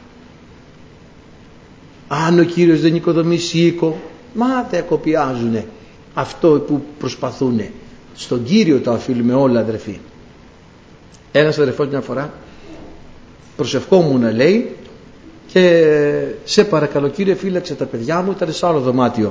Αν ο Κύριος δεν οικοδομήσει οίκο, μάτια κοπιάζουνε αυτό που προσπαθούνε. Στον Κύριο τα οφείλουμε όλα, αδερφοί. Ένας αδερφός μια φορά προσευχόμουν, να λέει, και σε παρακαλώ Κύριε, φύλαξε τα παιδιά μου, ήταν σε άλλο δωμάτιο.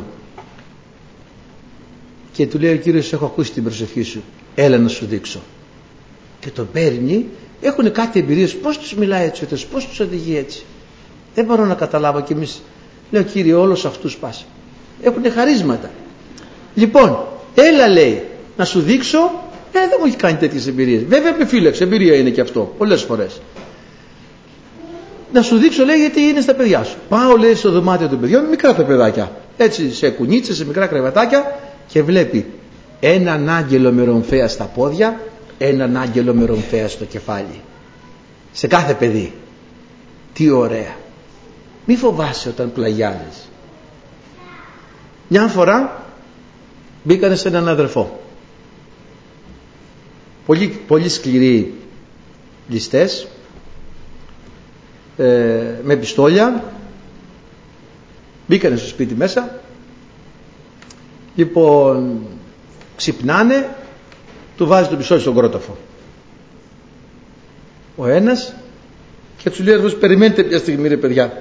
Και του λέει ο Κύριος, έχω ακούσει την προσευχή σου, έλα να σου δείξω. Και τον παίρνει, έχουν κάτι εμπειρίες, πώς τους μιλάει έτσι, πώς τους οδηγεί έτσι. Δεν μπορώ να καταλάβω κι εμείς. Λέω, Κύριε, όλους αυτούς πας. Έχουν χαρίσματα. Λοιπόν, έλα, λέει, να σου δείξω. Ε, δεν μου έχει κάνει τέτοιες εμπειρίες. Βέβαια με φύλαξε, εμπειρία είναι και αυτό, πολλές φορές. Να σου δείξω, λέει, γιατί είναι στα παιδιά σου. Πάω, λέει, στο δωμάτιο των παιδιών, μικρά τα παιδάκια. Έτσι, σε κουνίτσες, σε μικρά κρεβατάκια, και βλέπει έναν άγγελο με ρομφαία στα πόδια, έναν άγγελο με ρομφαία στο κεφάλι. Σε κάθε παιδί. Τι ωραία. Μη φοβάσαι όταν πλαγιάζεις. Μια φορά μπήκανε σε έναν αδερφό. Πολύ, πολύ σκληροί ληστές, ε, με πιστόλια. Μπήκανε στο σπίτι μέσα. Λοιπόν, ξυπνάνε, του βάζει το πιστόλι στον κρόταφο. Ο ένας και του λέει: περιμένετε μια στιγμή, ρε παιδιά.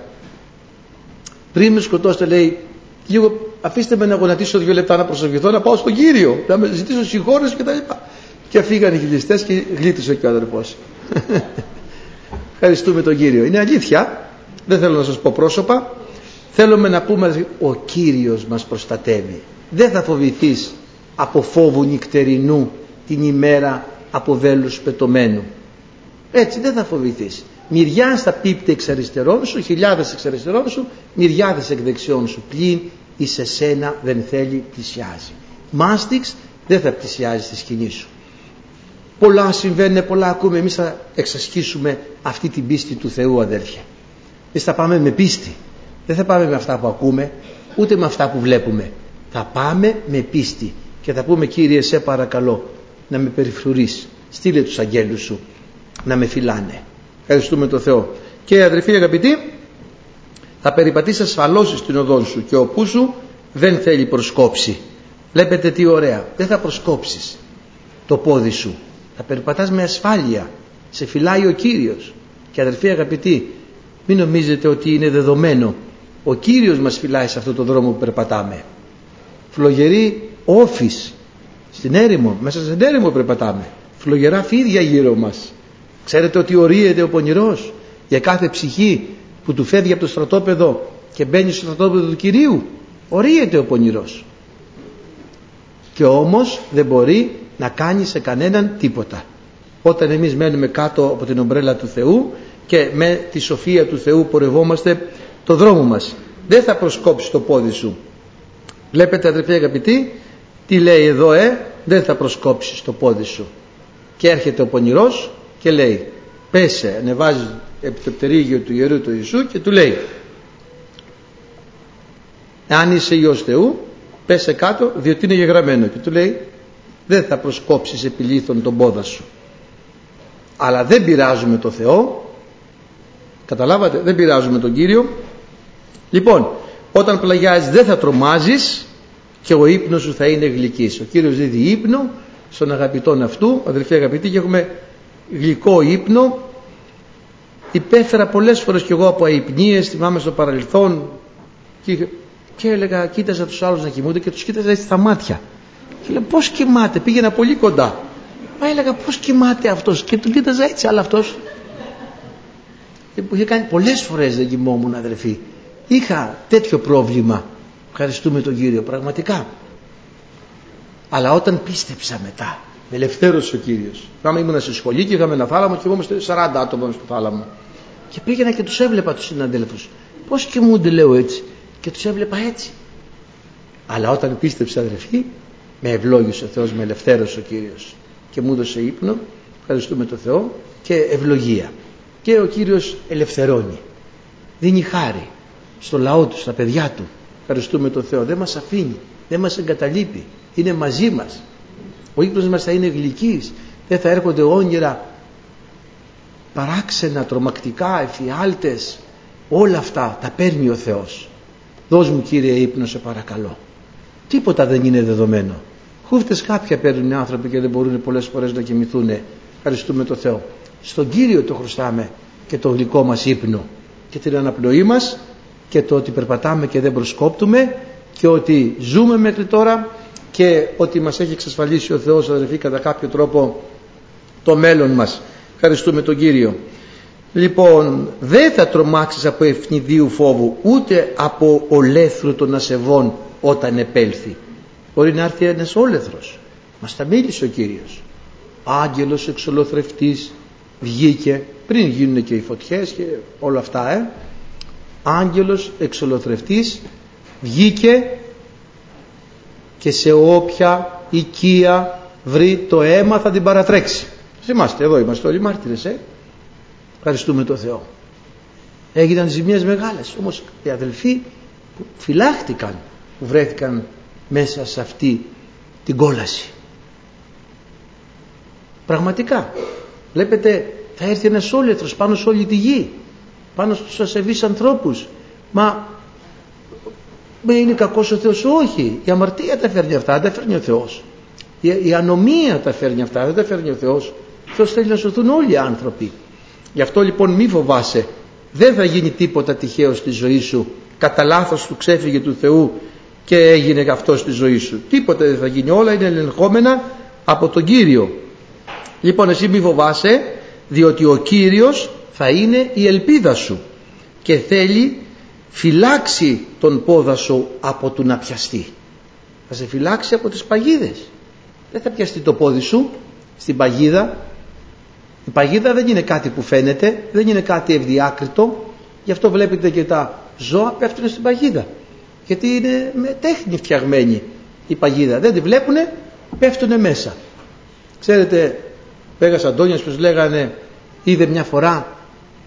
Πριν με σκοτώσετε, λέει, λίγο αφήστε με να γονατίσω δύο λεπτά, να προσευχηθώ, να πάω στον Κύριο, να με ζητήσω συγχώρεση κτλ. Και φύγανε οι χιλιστές και γλίτωσε και ο αδερφός. Ευχαριστούμε τον Κύριο. Είναι αλήθεια, δεν θέλω να σας πω πρόσωπα. Θέλουμε να πούμε: ο Κύριος μας προστατεύει. Δεν θα φοβηθείς από φόβου νυχτερινού την ημέρα από βέλους πετωμένου. Έτσι δεν θα φοβηθείς. Μυριάς θα πίπτει εξ αριστερών σου, χιλιάδες εξ αριστερών σου, μυριάδες εκ δεξιών σου. Πλην εις εσένα δεν θέλει, πλησιάζει. Μάστιξ δεν θα πλησιάζει στη σκηνή σου. Πολλά συμβαίνουν, πολλά ακούμε. Εμείς θα εξασκήσουμε αυτή την πίστη του Θεού, αδέρφια. Εμείς θα πάμε με πίστη. Δεν θα πάμε με αυτά που ακούμε, ούτε με αυτά που βλέπουμε. Θα πάμε με πίστη και θα πούμε: Κύριε, σε παρακαλώ να με περιφρουρείς. Στείλε τους αγγέλους σου να με φυλάνε. Ευχαριστούμε τον Θεό. Και αδερφοί αγαπητοί, θα περιπατείς ασφαλώς στην οδόν σου και ο πού σου δεν θέλει προσκόψη. Βλέπετε τι ωραία. Δεν θα προσκόψεις το πόδι σου. Θα περιπατάς με ασφάλεια. Σε φυλάει ο Κύριος. Και αδερφοί αγαπητοί, μην νομίζετε ότι είναι δεδομένο. Ο Κύριος μας φυλάει σε αυτό το δρόμο που περπατάμε. Φλογερή όφης στην έρημο, μέσα στην έρημο περπατάμε. Φλογερά φίδια γύρω μας. Ξέρετε ότι ορίεται ο πονηρός για κάθε ψυχή που του φεύγει από το στρατόπεδο και μπαίνει στο στρατόπεδο του Κυρίου. Ορίεται ο πονηρός. Και όμως δεν μπορεί να κάνει σε κανέναν τίποτα. Όταν εμείς μένουμε κάτω από την ομπρέλα του Θεού και με τη σοφία του Θεού πορευόμαστε το δρόμο μας, δεν θα προσκόψει το πόδι σου. Βλέπετε αδερφοί αγαπητοί, τι λέει εδώ, ε, δεν θα προσκόψεις το πόδι σου. Και έρχεται ο πονηρός και λέει: πέσε, ανεβάζει επί το πτερίγιο του Ιερού του Ιησού και του λέει: αν είσαι Υιός Θεού, πέσε κάτω, διότι είναι γεγραμμένο. Και του λέει: δεν θα προσκόψεις επί λίθον τον πόδα σου. Αλλά δεν πειράζουμε το Θεό. Καταλάβατε, δεν πειράζουμε τον Κύριο. Λοιπόν, όταν πλαγιάζεις δεν θα τρομάζεις και ο ύπνος σου θα είναι γλυκής. Ο Κύριος δίδει ύπνο στον αγαπητόν αυτού. Αδελφοί αγαπητοί, και έχουμε γλυκό ύπνο. Υπέφερα πολλές φορές κι εγώ από αϊπνίες, θυμάμαι στο παρελθόν, και, και έλεγα, κοίταζα τους άλλους να κοιμούνται και τους κοίταζα έτσι στα μάτια. Και λέω: πώς κοιμάται? Πήγαινα πολύ κοντά. Μα έλεγα: πώς κοιμάται αυτός? Και τον κοίταζα έτσι, αλλά αυτός. Που είχε κάνει πολλές φορές δεν κοιμόμουν, αδερφοί. Είχα τέτοιο πρόβλημα. Ευχαριστούμε τον Κύριο, πραγματικά. Αλλά όταν πίστεψα μετά, με ελευθέρωσε ο Κύριος. Θυμάμαι, ήμουνα στη σχολή και είχαμε ένα θάλαμο και εγώ ήμουν σαράντα άτομα στο θάλαμο. Και πήγαινα και τους έβλεπα τους συναντέλφους. Πώς κοιμούνται, λέω, έτσι. Και τους έβλεπα έτσι. Αλλά όταν πίστεψα, αδερφοί, με ευλόγησε ο Θεός, με ελευθέρωσε ο Κύριος και μου έδωσε ύπνο. Ευχαριστούμε τον Θεό και ευλογία. Και ο Κύριος ελευθερώνει. Δίνει χάρη στο λαό του, στα παιδιά του. Ευχαριστούμε τον Θεό. Δεν μας αφήνει, δεν μας εγκαταλείπει. Είναι μαζί μας. Ο ύπνος μας θα είναι γλυκής. Δεν θα έρχονται όνειρα παράξενα, τρομακτικά, εφιάλτες. Όλα αυτά τα παίρνει ο Θεός. Δώσ' μου, Κύριε, ύπνο, σε παρακαλώ. Τίποτα δεν είναι δεδομένο. Χούφτες κάποια παίρνουν οι άνθρωποι και δεν μπορούν πολλές φορές να κοιμηθούν. Ευχαριστούμε τον Θεό. Στον Κύριο το χρωστάμε και το γλυκό μας ύπνο και την αναπνοή μας και το ότι περπατάμε και δεν προσκόπτουμε και ότι ζούμε μέχρι τώρα και ότι μας έχει εξασφαλίσει ο Θεός, αδερφοί, κατά κάποιο τρόπο το μέλλον μας. Ευχαριστούμε τον Κύριο. Λοιπόν, δεν θα τρομάξεις από ευνηδίου φόβου, ούτε από ολέθρου των ασεβών όταν επέλθει. Μπορεί να έρθει ένας όλεθρος. Μας τα μίλησε ο Κύριος. Άγγελος εξολοθρευτής βγήκε πριν γίνουν και οι φωτιές και όλα αυτά, ε. Άγγελος εξολοθρευτής βγήκε και σε όποια οικία βρει το αίμα θα την παρατρέξει. Θυμάστε, εδώ είμαστε όλοι μάρτυρες, ε. Ευχαριστούμε τον Θεό. Έγιναν ζημίες μεγάλες, όμως οι αδελφοί που φυλάχτηκαν, που βρέθηκαν μέσα σε αυτή την κόλαση. Πραγματικά, βλέπετε, θα έρθει ένας όλεθρος πάνω σε όλη τη γη, πάνω στους ασεβείς ανθρώπους. Μα είναι κακός ο Θεός? Όχι, η αμαρτία τα φέρνει αυτά, τα φέρνει ο Θεός. Η, η ανομία τα φέρνει αυτά, δεν τα φέρνει ο Θεός. Ο Θεός θέλει να σωθούν όλοι οι άνθρωποι. Γι' αυτό λοιπόν μη φοβάσαι. Δεν θα γίνει τίποτα τυχαίο στη ζωή σου. Κατά λάθος του ξέφυγε του Θεού και έγινε αυτό στη ζωή σου. Τίποτα δεν θα γίνει. Όλα είναι ελεγχόμενα από τον Κύριο. Λοιπόν, εσύ μη φοβάσαι, διότι ο Κύριος θα είναι η ελπίδα σου και θέλει φυλάξει τον πόδα σου από του να πιαστεί. Θα σε φυλάξει από τις παγίδες. Δεν θα πιαστεί το πόδι σου στην παγίδα. Η παγίδα δεν είναι κάτι που φαίνεται, δεν είναι κάτι ευδιάκριτο. Γι' αυτό βλέπετε και τα ζώα πέφτουν στην παγίδα, γιατί είναι με τέχνη φτιαγμένη η παγίδα. Δεν τη βλέπουνε, πέφτουνε μέσα. Ξέρετε, ο Μέγας Αντώνιος πως λέγανε, είδε μια φορά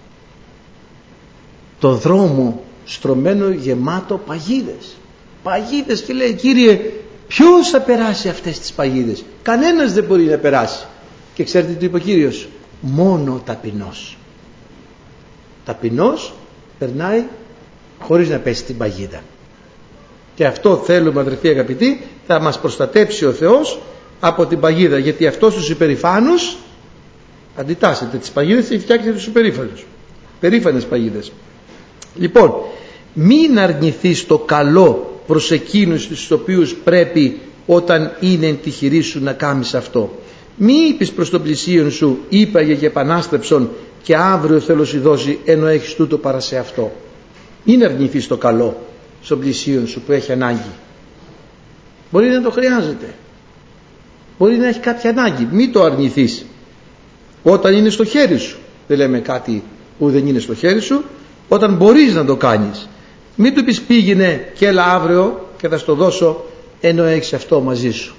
το δρόμο στρωμένο γεμάτο παγίδες. Παγίδες, και λέει, Κύριε, ποιος θα περάσει αυτές τις παγίδες? Κανένας δεν μπορεί να περάσει. Και ξέρετε τι είπε ο Κύριος? Μόνο ο ταπεινός. Ταπεινός περνάει χωρίς να πέσει την παγίδα. Και αυτό θέλουμε, αδερφοί αγαπητοί, θα μας προστατέψει ο Θεός από την παγίδα, γιατί αυτός τους υπερηφάνους αντιτάσσεται τις παγίδες και φτιάχνει τους υπερήφανους, περήφανες παγίδες. Λοιπόν, μην αρνηθείς το καλό προς εκείνους τους οποίους πρέπει όταν είναι εν τη χειρή σου να κάνεις αυτό. Μη είπεις προς τον πλησίον σου, είπαγε και επανάστρεψον και αύριο θέλω σου δώσει, ενώ έχεις τούτο παρά σε αυτό. Μην αρνηθείς το καλό στον πλησίον σου που έχει ανάγκη. Μπορεί να το χρειάζεται, μπορεί να έχει κάποια ανάγκη. Μην το αρνηθείς όταν είναι στο χέρι σου. Δεν λέμε κάτι που δεν είναι στο χέρι σου. Όταν μπορείς να το κάνεις, μην του πεις πήγαινε και έλα αύριο και θα στο δώσω, ενώ έχεις αυτό μαζί σου.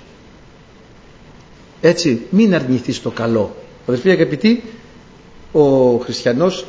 Έτσι, μην αρνηθείς το καλό. Αδελφοί αγαπητοί, ο χριστιανός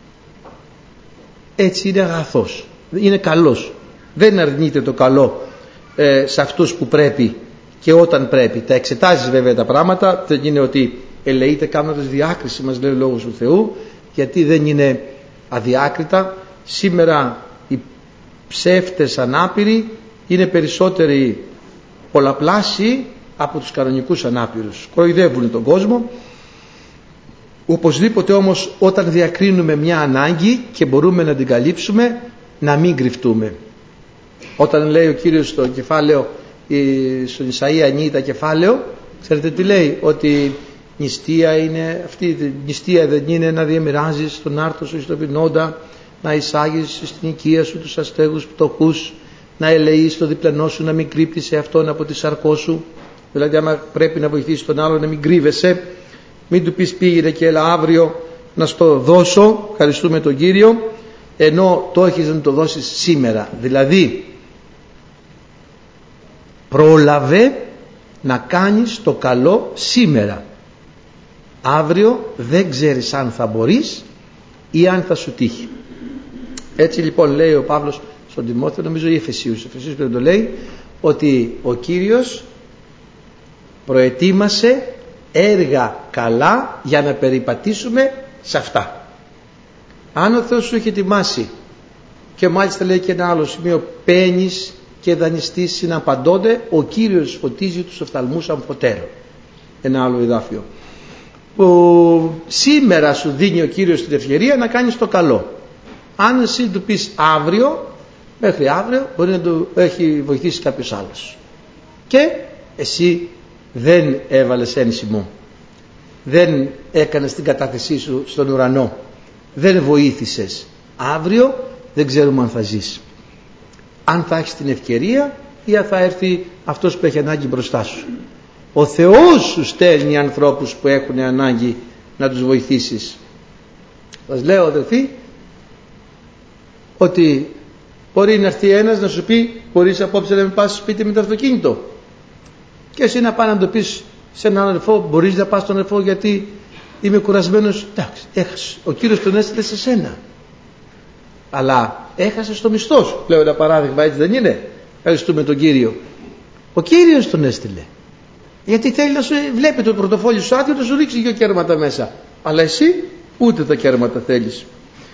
έτσι είναι αγαθός, είναι καλός. Δεν αρνείται το καλό ε, σε αυτούς που πρέπει και όταν πρέπει. Τα εξετάζεις βέβαια τα πράγματα, δεν είναι ότι ελεείται κάνοντας διάκριση, μας λέει ο Λόγος του Θεού, γιατί δεν είναι αδιάκριτα. Σήμερα οι ψεύτες ανάπηροι είναι περισσότεροι, πολλαπλάσιοι από τους κανονικούς ανάπηρους. Κοροϊδεύουν τον κόσμο. Οπωσδήποτε όμως, όταν διακρίνουμε μια ανάγκη και μπορούμε να την καλύψουμε, να μην κρυφτούμε. Όταν λέει ο Κύριος στο κεφάλαιο, στον Ισαΐα ενενήντα κεφάλαιο, ξέρετε τι λέει? Ότι νηστεία είναι αυτή, η νηστεία δεν είναι να διαμοιράζεις τον άρτο σου στον πεινόντα, να εισάγεις στην οικία σου τους αστέγους πτωχούς, να ελεείς το διπλανό σου, να μην κρύπτεις σε αυτόν από τη σαρκό σου. Δηλαδή άμα πρέπει να βοηθήσεις τον άλλο, να μην κρύβεσαι, μην του πεις πήγαινε και έλα αύριο να στο δώσω, ευχαριστούμε τον Κύριο, ενώ το έχεις να το δώσεις σήμερα. Δηλαδή πρόλαβε να κάνεις το καλό σήμερα. Αύριο δεν ξέρεις αν θα μπορείς ή αν θα σου τύχει. Έτσι λοιπόν λέει ο Παύλος στον Τιμόθεο, νομίζω οι Εφεσίους, Εφεσίους πρέπει να το λέει, ότι ο Κύριος προετοίμασε έργα καλά για να περιπατήσουμε σε αυτά. Αν ο Θεός σου έχει ετοιμάσει, και μάλιστα λέει και ένα άλλο σημείο, παίρνεις και δανειστής συναπαντώνται, ο Κύριος φωτίζει τους οφθαλμούς αμφωτέρων. Ένα άλλο εδάφιο που σήμερα σου δίνει ο Κύριος την ευκαιρία να κάνεις το καλό. Αν εσύ του πεις αύριο, μέχρι αύριο μπορεί να του έχει βοηθήσει κάποιος άλλος και εσύ δεν έβαλες ένσημο, δεν έκανες την κατάθεσή σου στον ουρανό, δεν βοήθησες. Αύριο δεν ξέρουμε αν θα ζεις, αν θα έχεις την ευκαιρία ή αν θα έρθει αυτός που έχει ανάγκη μπροστά σου. Ο Θεός σου στέλνει ανθρώπους που έχουν ανάγκη να τους βοηθήσεις. Σας λέω αδελφοί, ότι μπορεί να έρθει ένας να σου πει μπορείς απόψε να μην πας σπίτι με το αυτοκίνητο, και εσύ να πάει να το πεις σε έναν αδελφό, μπορείς να πας στον αδελφό γιατί είμαι κουρασμένος. Εντάξει, έχασε. Ο Κύριος τον έστειλε σε σένα, αλλά έχασες το μισθό σου. Λέω ένα παράδειγμα, έτσι δεν είναι? Ευχαριστούμε τον Κύριο. Ο Κύριος τον έστειλε γιατί θέλει να σου βλέπει το πορτοφόλι σου άδειο, να σου ρίξει δύο κέρματα μέσα, αλλά εσύ ούτε τα κέρματα θέλεις.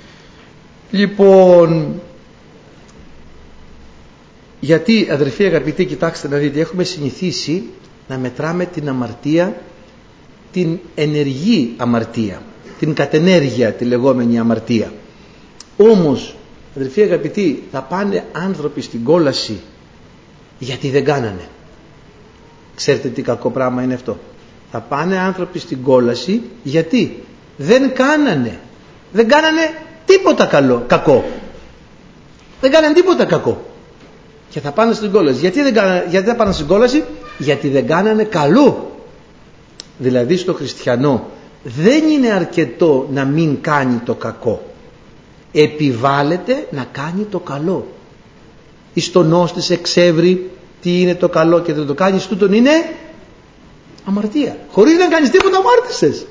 Λοιπόν, γιατί αδερφοί αγαπητοί, κοιτάξτε να δείτε, έχουμε συνηθίσει να μετράμε την αμαρτία, την ενεργή αμαρτία, την κατενέργεια, τη λεγόμενη αμαρτία. Όμως, αδελφοί αγαπητοί, θα πάνε άνθρωποι στην κόλαση γιατί δεν κάνανε. Ξέρετε τι κακό πράγμα είναι αυτό? Θα πάνε άνθρωποι στην κόλαση γιατί δεν κάνανε. Δεν κάνανε τίποτα καλό, κακό. Δεν κάνανε τίποτα κακό. Και θα πάνε στην κόλαση. Γιατί δεν, κάνανε, γιατί δεν πάνε στην κόλαση? Γιατί δεν κάνανε καλό. Δηλαδή στο χριστιανό δεν είναι αρκετό να μην κάνει το κακό. Επιβάλλεται να κάνει το καλό. Εις το νους της εξεύρει τι είναι το καλό και δεν το κάνεις, τούτον είναι αμαρτία. Χωρίς να κάνεις τίποτα αμάρτησες.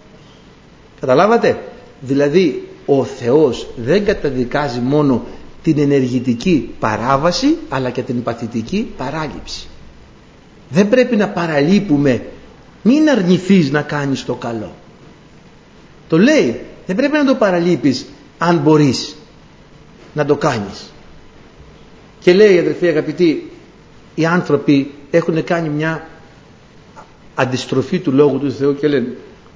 Καταλάβατε? Δηλαδή ο Θεός δεν καταδικάζει μόνο την ενεργητική παράβαση, αλλά και την παθητική παράληψη. Δεν πρέπει να παραλείπουμε. Μην αρνηθείς να κάνεις το καλό. Το λέει. Δεν πρέπει να το παραλείπεις αν μπορείς να το κάνεις. Και λέει, αδελφοί αγαπητοί, οι άνθρωποι έχουν κάνει μια αντιστροφή του Λόγου του Θεού και λένε,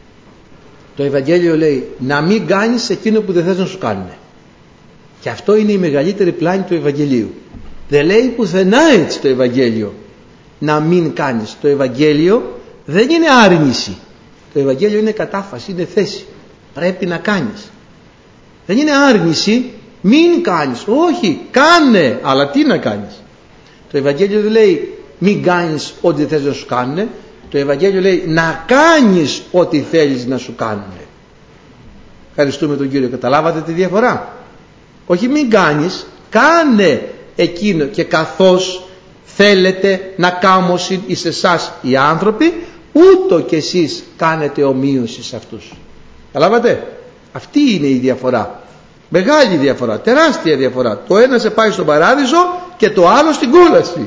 το Ευαγγέλιο λέει να μην κάνεις εκείνο που δεν θες να σου κάνουν. Και αυτό είναι η μεγαλύτερη πλάνη του Ευαγγελίου. Δεν λέει πουθενά έτσι το Ευαγγέλιο να μην κάνεις. Το Ευαγγέλιο δεν είναι άρνηση. Το Ευαγγέλιο είναι κατάφαση, είναι θέση. Πρέπει να κάνεις. Δεν είναι άρνηση, μην κάνεις. Όχι, κάνε. Αλλά τι να κάνεις? Το Ευαγγέλιο δεν λέει μην κάνεις ό,τι θες να σου κάνουν. Το Ευαγγέλιο λέει να κάνεις ό,τι θέλεις να σου κάνουν. Ευχαριστούμε τον Κύριο. Καταλάβατε τη διαφορά? Όχι μην κάνεις, κάνε εκείνο. Και καθώς θέλετε να κάμωσιν εις εσάς οι άνθρωποι, ούτω κι εσείς κάνετε ομοίωση σε αυτούς. Καταλάβατε? Αυτή είναι η διαφορά. Μεγάλη διαφορά, τεράστια διαφορά. Το ένα σε πάει στον παράδεισο και το άλλο στην κόλαση.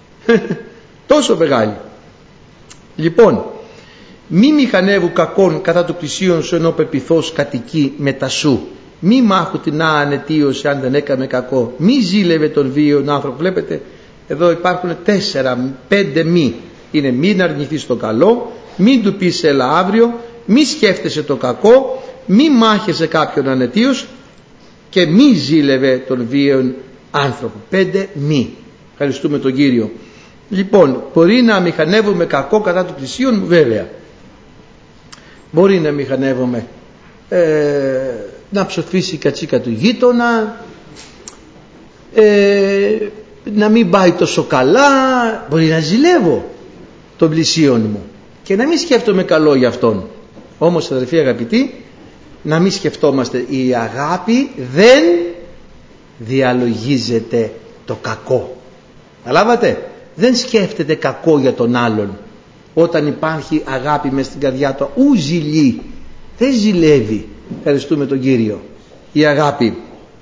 Τόσο μεγάλη. Λοιπόν, μη μηχανεύου κακόν κατά του πλησίον σου, ενώ πεποιθώς κατοικεί μετά σου. Μη μάχου την ανετίωση αν δεν έκαμε κακό. Μη ζήλευε τον βίον άνθρωπο. Βλέπετε εδώ υπάρχουν τέσσερα, πέντε μη. Είναι μην αρνηθείς το καλό, μην του πεις έλα αύριο, μη σκέφτεσαι το κακό, μη μάχεσαι κάποιον ανετίος και μη ζήλευε τον βίον άνθρωπο. Πέντε μη. Ευχαριστούμε τον Κύριο. Λοιπόν, μπορεί να μηχανεύουμε κακό κατά του πλησίον μου, βέβαια. Μπορεί να μηχανεύουμε ε, να ψοφήσει η κατσίκα του γείτονα, ε, να μην πάει τόσο καλά. Μπορεί να ζηλεύω τον πλησίον μου και να μην σκέφτομαι καλό για αυτόν. Όμως, αδελφοί αγαπητοί, να μην σκεφτόμαστε, η αγάπη δεν διαλογίζεται το κακό. Καταλάβατε? Δεν σκέφτεται κακό για τον άλλον. Όταν υπάρχει αγάπη μες στην καρδιά του, ου ζηλεί, δεν ζηλεύει. Ευχαριστούμε τον Κύριο. Η αγάπη.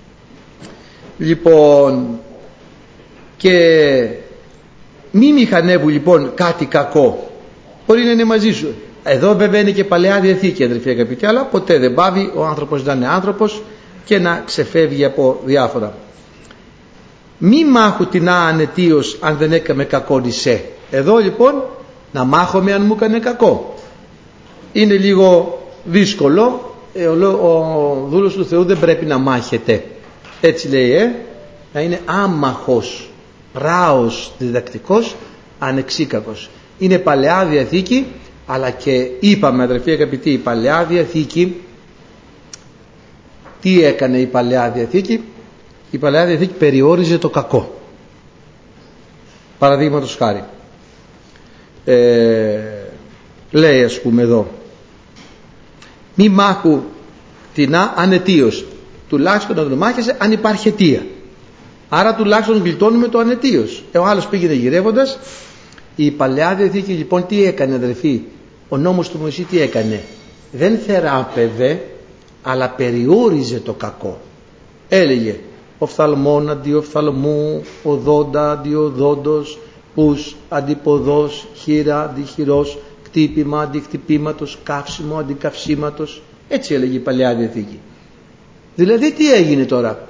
Λοιπόν, και μη μηχανεύουν λοιπόν κάτι κακό. Μπορεί να είναι μαζί σου. Εδώ βέβαια είναι και Παλαιά Διαθήκη, αδελφοί αγαπητοί, αλλά ποτέ δεν πάβει ο άνθρωπος να είναι άνθρωπος και να ξεφεύγει από διάφορα. Μη μάχου την ανετίως αν δεν έκαμε κακό νησέ. Εδώ λοιπόν να μάχομαι αν μου έκανε κακό. Είναι λίγο δύσκολο. Ε, ο, ο δούλος του Θεού δεν πρέπει να μάχεται. Έτσι λέει, ε, να είναι άμαχος, πράος, διδακτικός, ανεξίκακος. Είναι Παλαιά Διαθήκη, αλλά και είπαμε, αδελφοί αγαπητοί, η Παλαιά Διαθήκη, τι έκανε η Παλαιά Διαθήκη? Η Παλαιά Διαθήκη περιόριζε το κακό. Παραδείγματος χάρη, ε, λέει ας πούμε εδώ, μη μάχου την ανετίως, τουλάχιστον να τον μάχεσαι αν υπάρχει αιτία. Άρα τουλάχιστον γλιτώνουμε το ανετίως. Ε, ο άλλος πήγαινε γυρεύοντας. Η Παλαιά Διαθήκη λοιπόν τι έκανε, αδελφοί? Ο νόμος του Μωυσή τι έκανε? Δεν θεράπευε, αλλά περιόριζε το κακό. Έλεγε οφθαλμόν αντί οφθαλμού, οδόντα αντί οδόντος, πους αντί ποδός, χείρα αντί χειρός, χτύπημα αντί χτυπήματος, καύσιμο αντί καυσίματος. Έτσι έλεγε η Παλαιά Διαθήκη. Δηλαδή τι έγινε τώρα?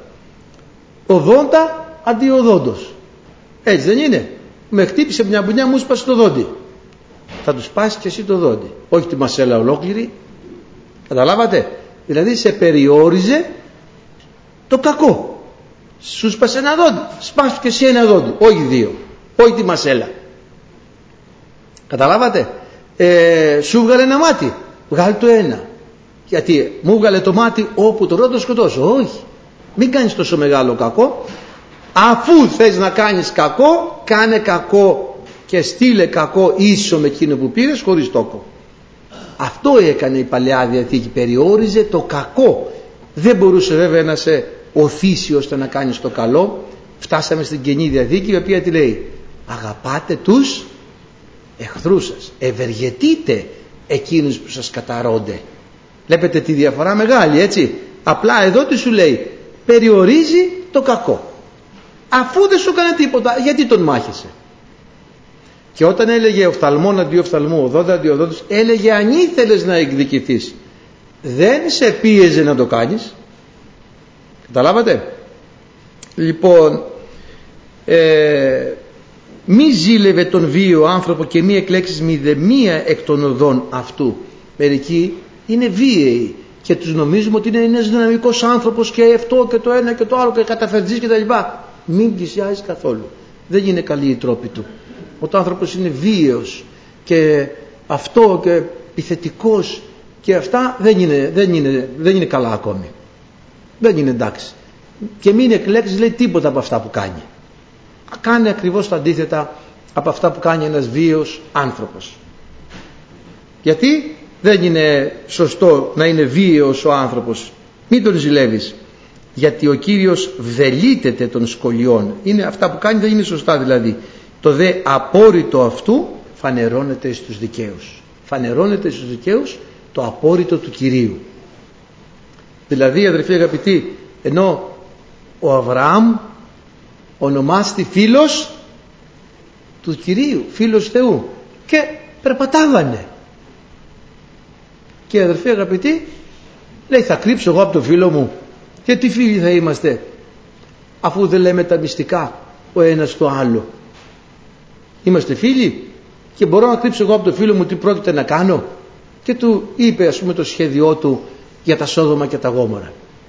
Οδόντα αντί οδόντος. Έτσι δεν είναι? Με χτύπησε μια μπουνιά, μου σπάσε το δόντι. θα του σπάσει και εσύ το δόντι, όχι τη μασέλα ολόκληρη. Καταλάβατε? Δηλαδή σε περιόριζε το κακό. Σου σπάσε ένα δόντι, σπάσου και εσύ ένα δόντι, όχι δύο, όχι τη μασέλα. Καταλάβατε? Ε, σου βγάλε ένα μάτι, βγάλει το ένα. Γιατί μου βγάλε το μάτι όπου το ρώτο σκοτώσω. Όχι, μην κάνεις τόσο μεγάλο κακό. Αφού θες να κάνεις κακό, κάνε κακό και στείλε κακό ίσο με εκείνο που πήρες, χωρίς τόκο. Αυτό έκανε η Παλαιά Διαθήκη, περιόριζε το κακό. Δεν μπορούσε βέβαια να σε οθήσει ώστε να κάνεις το καλό. Φτάσαμε στην Καινή Διαθήκη, η οποία τι λέει? Αγαπάτε τους εχθρούς σας, ευεργετείτε εκείνους που σας καταρρώνται. Βλέπετε τη διαφορά μεγάλη, έτσι? Απλά εδώ τι σου λέει? Περιορίζει το κακό. Αφού δεν σου έκανε τίποτα, γιατί τον μάχεσαι? Και όταν έλεγε οφθαλμόν αντί οφθαλμού, οδόντα αντί οδόντος, έλεγε αν ήθελες να εκδικηθείς, δεν σε πίεζε να το κάνεις. Καταλάβατε? Λοιπόν, ε, μη ζήλευε τον βίαιο άνθρωπο και μη εκλέξεις μηδεμία εκ των οδών αυτού. Μερικοί είναι βίαιοι και τους νομίζουμε ότι είναι ένας δυναμικός άνθρωπος και αυτό και το ένα και το άλλο και καταφερτζής και τα λοιπά. Μην πλησιάζεις καθόλου. Δεν είναι καλή η τρόπη του. Όταν ο άνθρωπος είναι βίαιος και αυτό και επιθετικός και αυτά, δεν είναι, δεν είναι, δεν είναι καλά ακόμη. Δεν είναι εντάξει. Και μην εκλέξεις, λέει, τίποτα από αυτά που κάνει. Κάνει ακριβώς το αντίθετα από αυτά που κάνει ένας βίαιος άνθρωπος. Γιατί δεν είναι σωστό να είναι βίαιος ο άνθρωπος? Μην τον ζηλεύεις, γιατί ο Κύριος βδελίτεται των σκολιών. Είναι αυτά που κάνει, δεν είναι σωστά δηλαδή. Το δε απόρριτο αυτού φανερώνεται στους δικαίους. Φανερώνεται στους δικαίους το απόρριτο του Κυρίου. Δηλαδή, αδερφοί αγαπητοί, ενώ ο Αβραάμ ονομάστη φίλος του Κυρίου, φίλος Θεού, και περπατάγανε. Και αδερφοί αγαπητοί, λέει, θα κρύψω εγώ από το φίλο μου? Και τι φίλοι θα είμαστε, αφού δεν λέμε τα μυστικά ο ένας στο άλλο? Είμαστε φίλοι και μπορώ να κρύψω εγώ από το φίλο μου τι πρόκειται να κάνω? Και του είπε, ας πούμε, το σχέδιό του για τα Σόδομα και τα Γόμορα.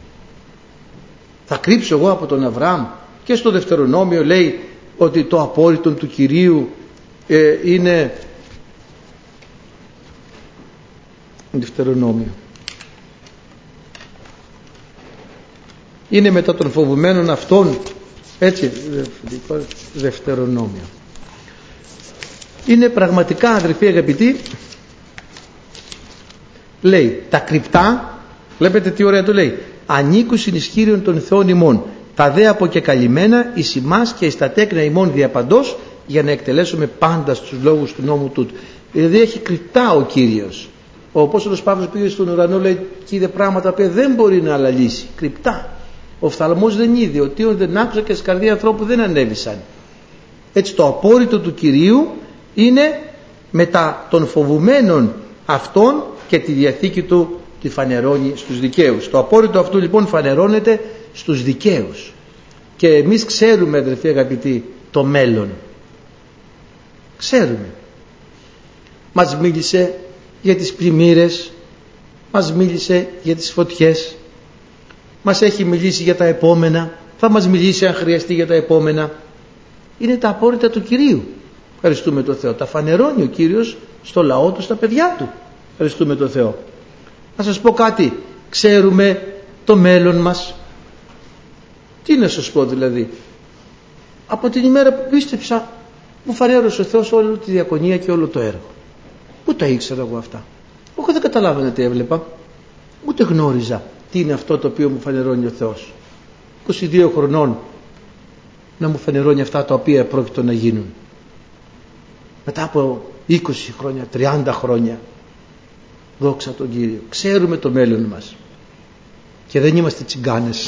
Θα κρύψω εγώ από τον Αβραάμ? Και στο Δευτερονόμιο λέει ότι το απόρριτο του Κυρίου ε, είναι Δευτερονόμιο. Είναι μετά των φοβουμένων αυτών, έτσι, Δευτερονόμιο. Είναι πραγματικά, αδερφοί αγαπητοί, λέει τα κρυπτά, βλέπετε τι ωραία το λέει, ανήκουν συνισχύριον των Θεών ημών, τα δε αποκεκαλυμμένα εις ημάς και εις τα τέκνα ημών διαπαντός, για να εκτελέσουμε πάντα στους λόγους του νόμου τούτου. Δηλαδή έχει κρυπτά ο Κύριος. Ο Απόστολος Παύλος πήγε στον ουρανό, λέει, και είδε πράγματα που δεν μπορεί να αναλύσει. Κρυπτά. Ο οφθαλμός δεν είδε, ο τείον δεν άκουσε και στην καρδία ανθρώπου δεν ανέβησαν. Έτσι το απόρριτο του Κυρίου είναι μετά των φοβουμένων αυτών και τη διαθήκη του τη φανερώνει στους δικαίους. Το απόρριτο αυτού λοιπόν φανερώνεται στους δικαίους. Και εμείς ξέρουμε, αδερφοί αγαπητοί, το μέλλον. Ξέρουμε. Μας μίλησε για τις πλημμύρες, μας μίλησε για τις φωτιές, μας έχει μιλήσει για τα επόμενα, θα μας μιλήσει αν χρειαστεί για τα επόμενα. Είναι τα απόρριτα του Κυρίου. Ευχαριστούμε τον Θεό. Τα φανερώνει ο Κύριος στο λαό του, στα παιδιά του. Ευχαριστούμε τον Θεό. Να σας πω κάτι. Ξέρουμε το μέλλον μας. Τι να σας πω δηλαδή? Από την ημέρα που πίστεψα, μου φανέρωσε ο Θεός όλη τη διακονία και όλο το έργο. Πού τα ήξερα εγώ αυτά? Εγώ δεν καταλάβαινα τι έβλεπα. Ούτε γνώριζα τι είναι αυτό το οποίο μου φανερώνει ο Θεός. είκοσι δύο χρονών να μου φανερώνει αυτά τα οποία πρόκειται να γίνουν. Μετά από είκοσι χρόνια, τριάντα χρόνια, δόξα τον Κύριο, ξέρουμε το μέλλον μας και δεν είμαστε τσιγκάνες.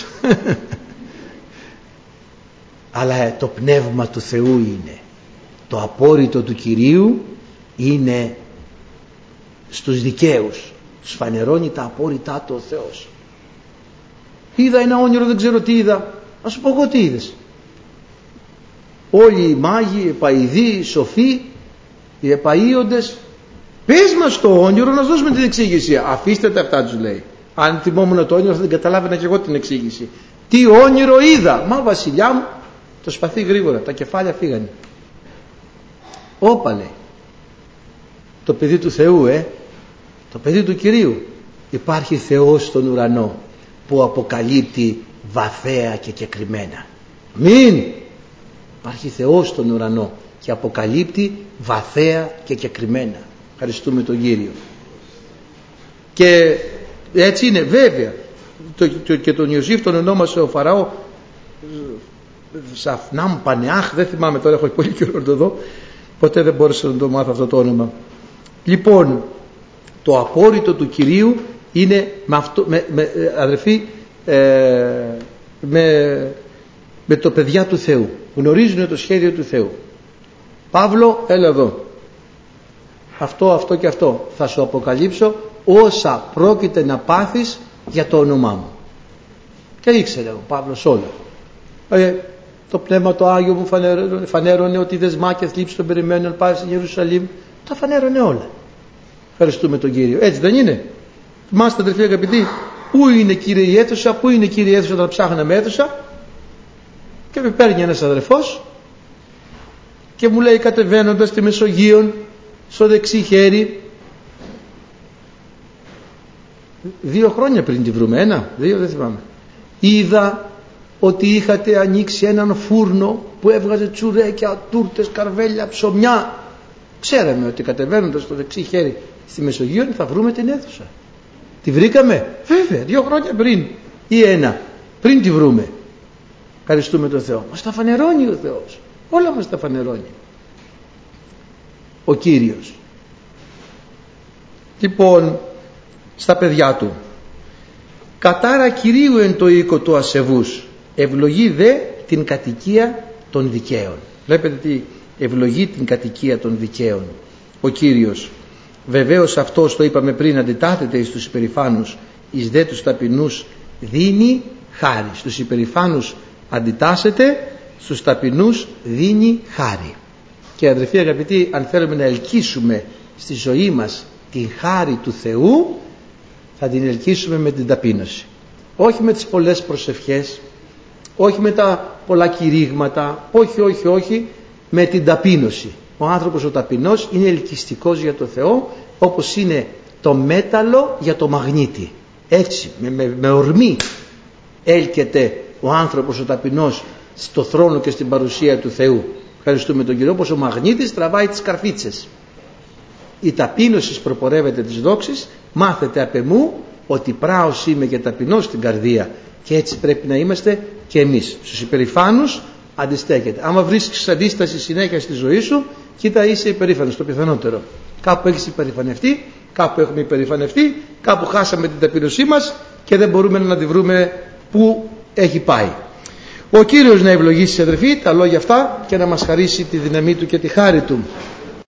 Αλλά το πνεύμα του Θεού είναι, το απόρριτο του Κυρίου είναι στους δικαίους. Τους φανερώνει τα απόρριτά του ο Θεός. Είδα ένα όνειρο, δεν ξέρω τι είδα. Ας σου πω εγώ τι είδες. Όλοι οι μάγοι, οι επαηδοί, οι σοφοί, οι επαΐοντες Πες μας το όνειρο να δώσουμε την εξήγηση. Αφήστε τα αυτά, τους λέει. Αν θυμόμουν το όνειρο θα την καταλάβαινα και εγώ την εξήγηση. Τι όνειρο είδα? Μα βασιλιά μου, το σπαθί γρήγορα, τα κεφάλια φύγανε. Όπα, λέει. Το παιδί του Θεού, ε, το παιδί του Κυρίου. Υπάρχει Θεός στον ουρανό που αποκαλύπτει βαθαία και κεκριμένα. Μην! Υπάρχει Θεός στον ουρανό και αποκαλύπτει βαθαία και κεκριμένα. Ευχαριστούμε τον Κύριο. Και έτσι είναι βέβαια. Το, το, και τον Ιωσήφ τον ονόμασε ο Φαραώ Σαφνάμ Πανεάχ, δεν θυμάμαι τώρα, έχω πολύ καιρό να το δω, ποτέ δεν μπόρεσα να το μάθω αυτό το όνομα. Λοιπόν, το απόρριτο του Κυρίου είναι με αυτό, με, με, αδερφοί, ε, με, με το παιδιά του Θεού. Γνωρίζουν το σχέδιο του Θεού. Παύλο, έλα εδώ. Αυτό, αυτό και αυτό. Θα σου αποκαλύψω όσα πρόκειται να πάθεις για το όνομά μου. Και ήξερε ο Παύλος όλα. Ε, το Πνεύμα το Άγιο μου φανέρωνε, φανέρωνε ότι οι δεσμά και θλίψεις των περιμένων πάει στην Ιερουσαλήμ. Τα φανέρωνε όλα. Ευχαριστούμε τον Κύριο. Έτσι δεν είναι? Θυμάστε, αδερφοί αγαπητοί, πού είναι, Κύριε, η αίθουσα, πού είναι, Κύριε, η αίθουσα, όταν ψάχναμε αίθουσα? Και με παίρνει ένας αδερφός και μου λέει, κατεβαίνοντας τη Μεσογείον στο δεξί χέρι, δύο χρόνια πριν τη βρούμε, ένα, δύο, δεν θυμάμαι, είδα ότι είχατε ανοίξει έναν φούρνο που έβγαζε τσουρέκια, τούρτες, καρβέλια, ψωμιά. Ξέραμε ότι κατεβαίνοντας στο δεξί χέρι στη Μεσογείο θα βρούμε την αίθουσα. Τη βρήκαμε? Βέβαια, δύο χρόνια πριν ή ένα πριν τη βρούμε. Ευχαριστούμε τον Θεό. Μας τα φανερώνει ο Θεός. Όλα μας τα φανερώνει ο Κύριος. Λοιπόν, στα παιδιά του, κατάρα Κυρίου εν το οίκο του ασεβούς, ευλογεί δε την κατοικία των δικαίων. Βλέπετε τι ευλογεί την κατοικία των δικαίων ο Κύριος. Βεβαίως αυτός, το είπαμε πριν, αντιτάθεται εις τους υπερηφάνους, εις δε τους ταπεινούς δίνει χάρη. Στους υπερηφάνους αντιτάσσεται, στους ταπεινούς δίνει χάρη. Και αδερφοί αγαπητοί, αν θέλουμε να ελκύσουμε στη ζωή μας την χάρη του Θεού, θα την ελκύσουμε με την ταπείνωση. Όχι με τις πολλές προσευχές, όχι με τα πολλά κηρύγματα, όχι, όχι, όχι, με την ταπείνωση. Ο άνθρωπος ο ταπεινός είναι ελκυστικός για το Θεό, όπως είναι το μέταλλο για το μαγνήτη. Έτσι, με, με, με ορμή έλκεται ο άνθρωπος ο ταπεινός στο θρόνο και στην παρουσία του Θεού. Ευχαριστούμε τον Κύριο. Όπως ο μαγνήτης τραβάει τις καρφίτσες. Η ταπείνωση προπορεύεται της δόξης. Μάθετε απ' εμού ότι πράος είμαι και ταπεινός στην καρδία. Και έτσι πρέπει να είμαστε και εμείς. Στους υπερηφάνους αντιστέκεται. Άμα βρίσκεις αντίσταση συνέχεια στη ζωή σου, κοίτα, είσαι υπερήφανος, το πιθανότερο. Κάπου έχεις υπερηφανευτεί, κάπου έχουμε υπερηφανευτεί, κάπου χάσαμε την ταπείνωσή μας και δεν μπορούμε να τη βρούμε που έχει πάει. Ο Κύριος να ευλογήσει, αδερφοί, τα λόγια αυτά και να μας χαρίσει τη δύναμή Του και τη χάρη Του.